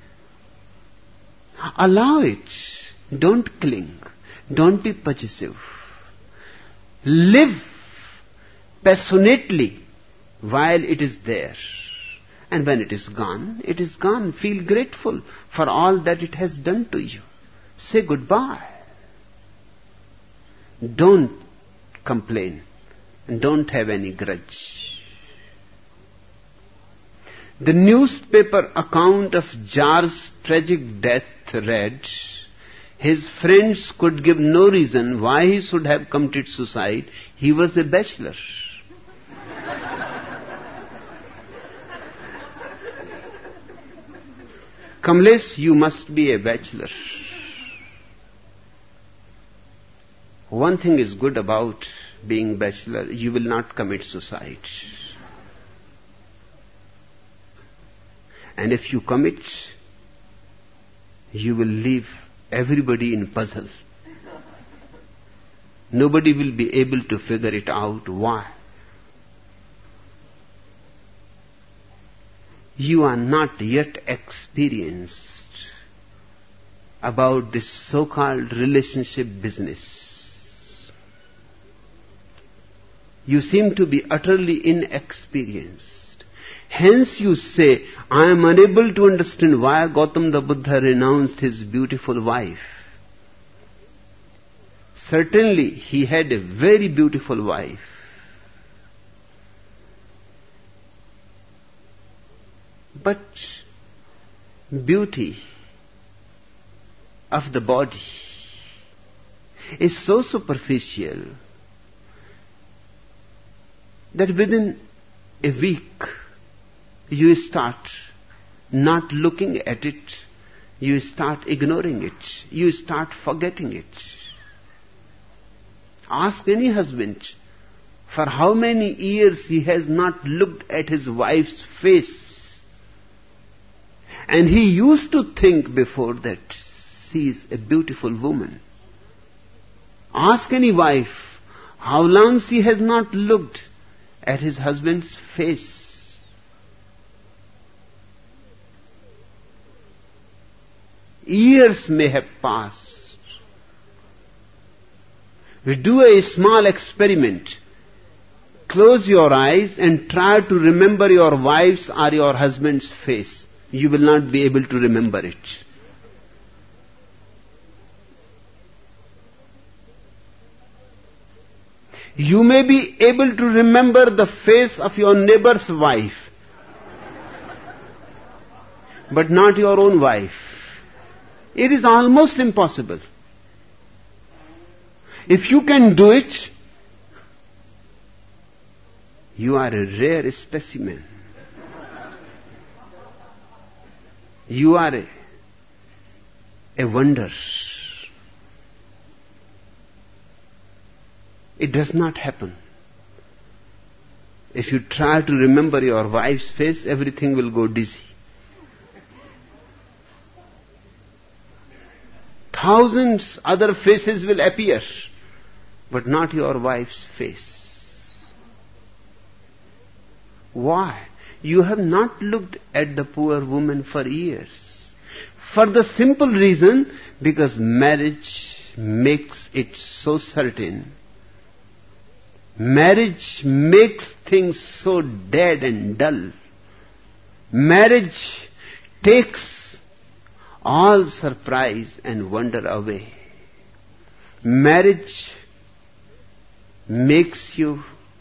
Allow it. Don't cling. Don't be possessive. Live passionately while it is there. And when it is gone, it is gone. Feel grateful for all that it has done to you. Say goodbye. Don't complain. And don't have any grudge. The newspaper account of Jar's tragic death read, his friends could give no reason why he should have committed suicide. He was a bachelor. Kamlesh, you must be a bachelor. One thing is good about being bachelor, you will not commit suicide. And if you commit, you will leave everybody in puzzle. Nobody will be able to figure it out. Why? You are not yet experienced about this so-called relationship business. You seem to be utterly inexperienced. Hence you say, I am unable to understand why Gautam the Buddha renounced his beautiful wife. Certainly he had a very beautiful wife. But beauty of the body is so superficial that within a week you start not looking at it, you start ignoring it, you start forgetting it. Ask any husband for how many years he has not looked at his wife's face. And he used to think before that she is a beautiful woman. Ask any wife how long she has not looked at his husband's face. Years may have passed. We do a small experiment. Close your eyes and try to remember your wife's or your husband's face. You will not be able to remember it. You may be able to remember the face of your neighbor's wife, but not your own wife. It is almost impossible. If you can do it, you are a rare specimen. You are a, a wonder. It does not happen. If you try to remember your wife's face, everything will go dizzy. Thousands other faces will appear, but not your wife's face. Why? You have not looked at the poor woman for years. For the simple reason, because marriage makes it so certain. Marriage makes things so dead and dull. Marriage takes all surprise and wonder away. Marriage makes you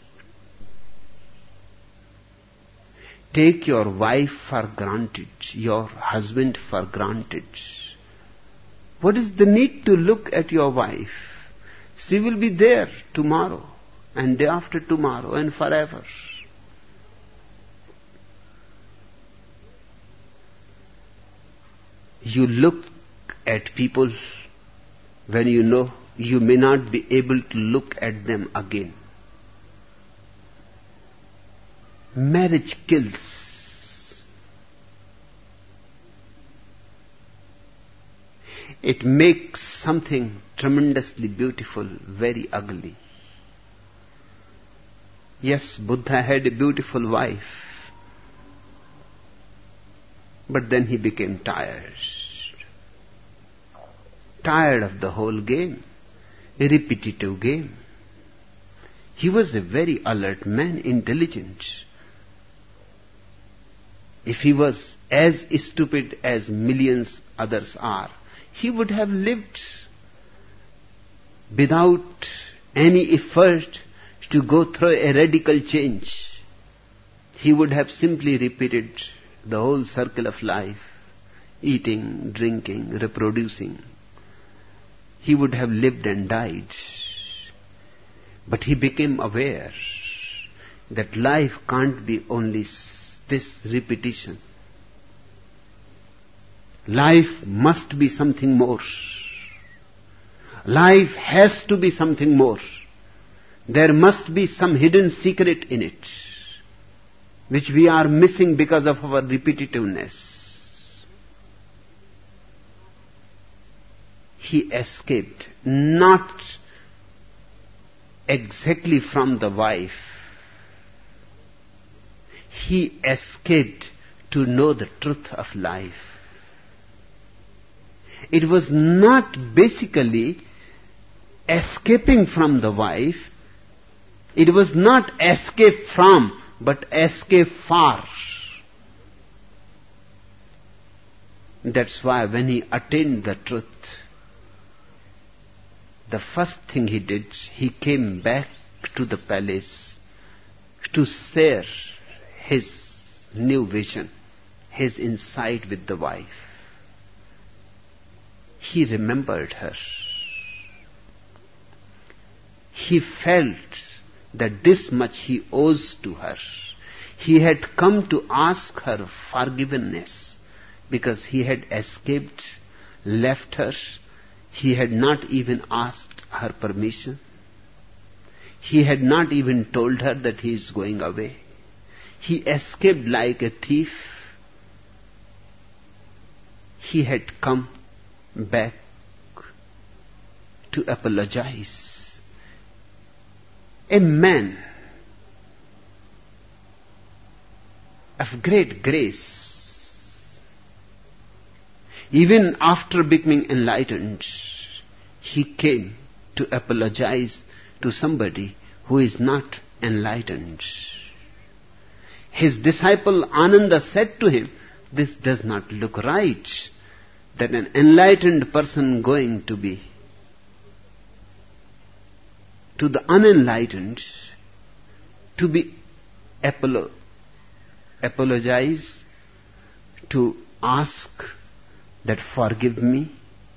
take your wife for granted, your husband for granted. What is the need to look at your wife? She will be there tomorrow and day after tomorrow and forever. You look at people when you know you may not be able to look at them again. Marriage kills. It makes something tremendously beautiful very ugly. Yes, Buddha had a beautiful wife, but then he became tired. Tired of the whole game, a repetitive game. He was a very alert man, intelligent. If he was as stupid as millions others are, he would have lived without any effort to go through a radical change. He would have simply repeated the whole circle of life, eating, drinking, reproducing. He would have lived and died. But he became aware that life can't be only this repetition. Life must be something more. Life has to be something more. There must be some hidden secret in it. which we are missing because of our repetitiveness. He escaped not exactly from the wife. He escaped to know the truth of life. It was not basically escaping from the wife. It was not escape from, but escape far. That's why when he attained the truth, the first thing he did, he came back to the palace to share his new vision, his insight with the wife. He remembered her. He felt that this much he owes to her. He had come to ask her forgiveness because he had escaped, left her. He had not even asked her permission. He had not even told her that he is going away. He escaped like a thief. He had come back to apologize. A man of great grace, even after becoming enlightened, he came to apologize to somebody who is not enlightened. His disciple Ananda said to him, "This does not look right, that an enlightened person going to be to the unenlightened, to be apolo- apologize, to ask that forgive me."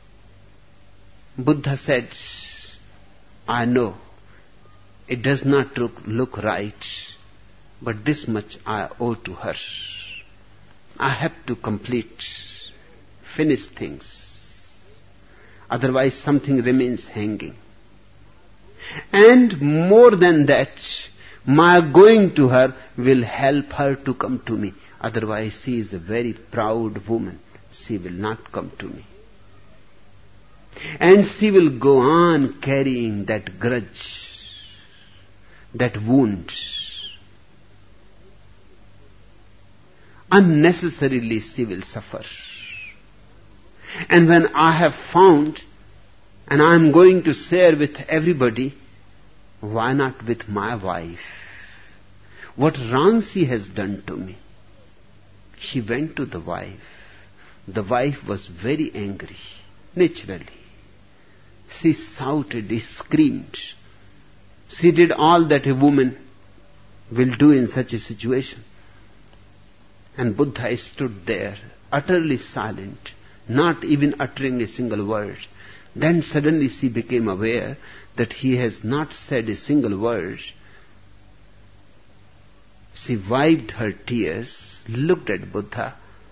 Buddha said, "I know it does not look, look right, but this much I owe to her. I have to complete, finish things. Otherwise something remains hanging. And more than that, my going to her will help her to come to me. Otherwise she is a very proud woman. She will not come to me. And she will go on carrying that grudge, that wound. Unnecessarily she will suffer. And when I have found, and I am going to share with everybody, why not with my wife? What wrong she has done to me?" She went to the wife. The wife was very angry, naturally. She shouted, screamed. She did all that a woman will do in such a situation. And Buddha stood there, utterly silent, not even uttering a single word. Then suddenly she became aware that he has not said a single word. She wiped her tears, looked at Buddha,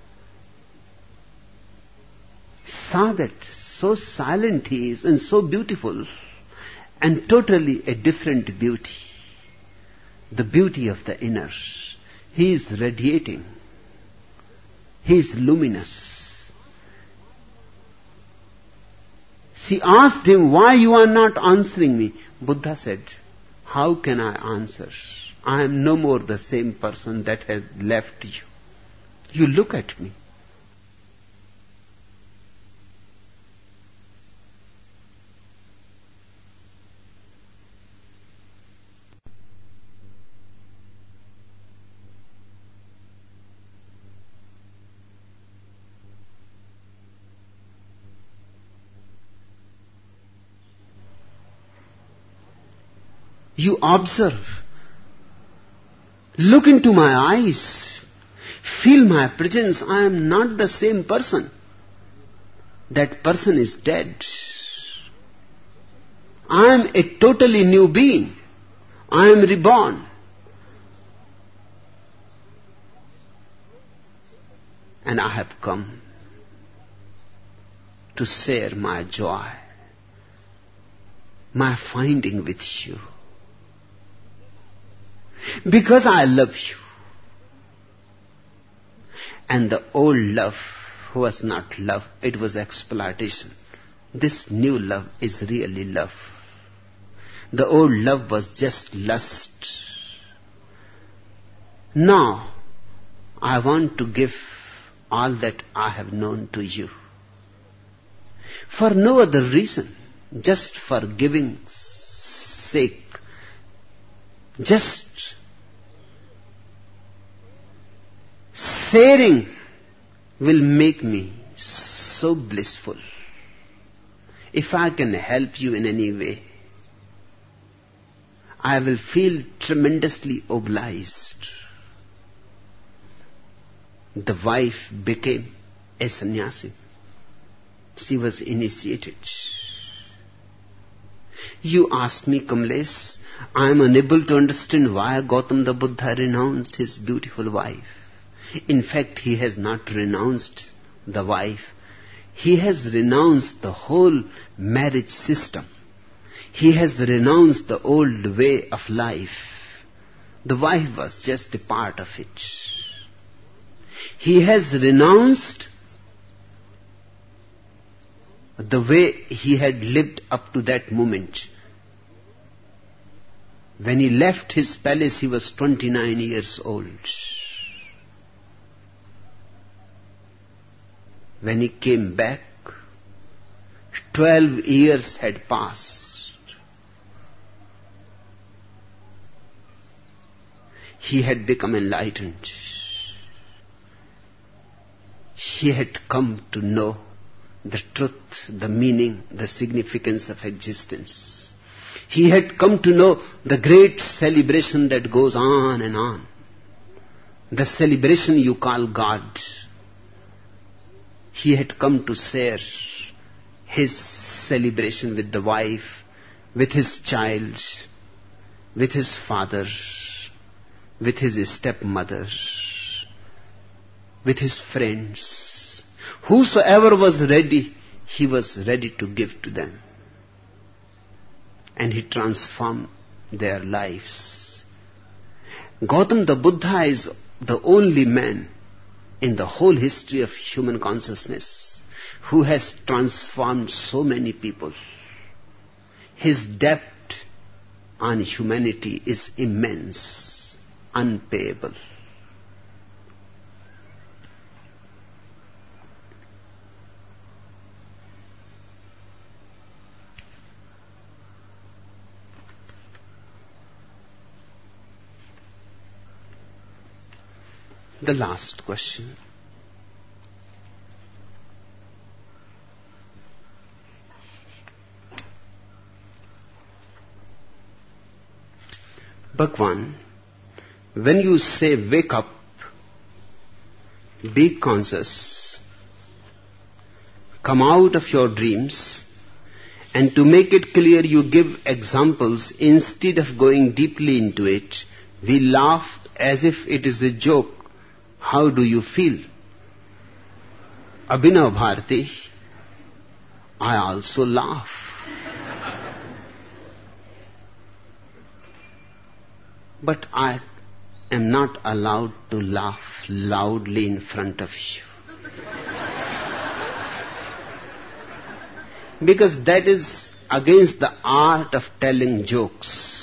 saw that so silent he is and so beautiful, and totally a different beauty. The beauty of the inner. He is radiating. He is luminous. She asked him, "Why you are not answering me?" Buddha said, "How can I answer? I am no more the same person that has left you. You look at me." You observe. Look into my eyes. Feel my presence. I am not the same person. That person is dead. I am a totally new being. I am reborn. And I have come to share my joy, my finding with you. Because I love you. And the old love was not love, it was exploitation. This new love is really love. The old love was just lust. Now, I want to give all that I have known to you. For no other reason, just for giving's sake. Just sharing will make me so blissful. If I can help you in any way, I will feel tremendously obliged. The wife became a sannyasi. She was initiated. You ask me, Kamlesh, I am unable to understand why Gautam the Buddha renounced his beautiful wife. In fact, he has not renounced the wife. He has renounced the whole marriage system. He has renounced the old way of life. The wife was just a part of it. He has renounced the way he had lived up to that moment. When he left his palace, he was twenty-nine years old. When he came back, twelve years had passed. He had become enlightened. He had come to know the truth, the meaning, the significance of existence. He had come to know the great celebration that goes on and on. The celebration you call God. He had come to share his celebration with the wife, with his child, with his father, with his stepmother, with his friends. Whosoever was ready, he was ready to give to them. And he transformed their lives. Gautam the Buddha is the only man in the whole history of human consciousness who has transformed so many people. His debt on humanity is immense, unpayable. The last question. Bhagwan, when you say wake up, be conscious, come out of your dreams, and to make it clear you give examples instead of going deeply into it, we laugh as if it is a joke. How do you feel? Abhinav Bharati, I also laugh. But I am not allowed to laugh loudly in front of you. Because that is against the art of telling jokes.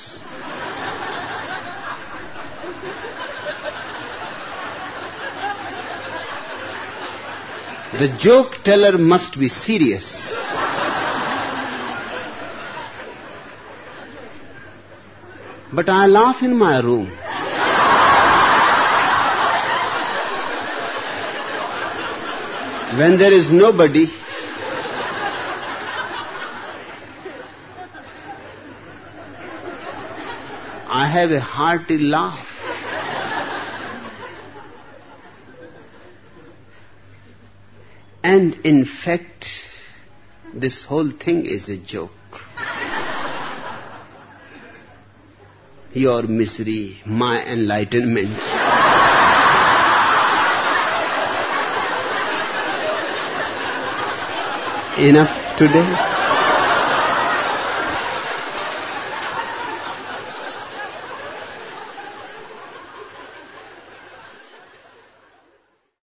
The joke teller must be serious. But I laugh in my room. When there is nobody, I have a hearty laugh. And in fact, this whole thing is a joke. Your misery, my enlightenment. Enough today.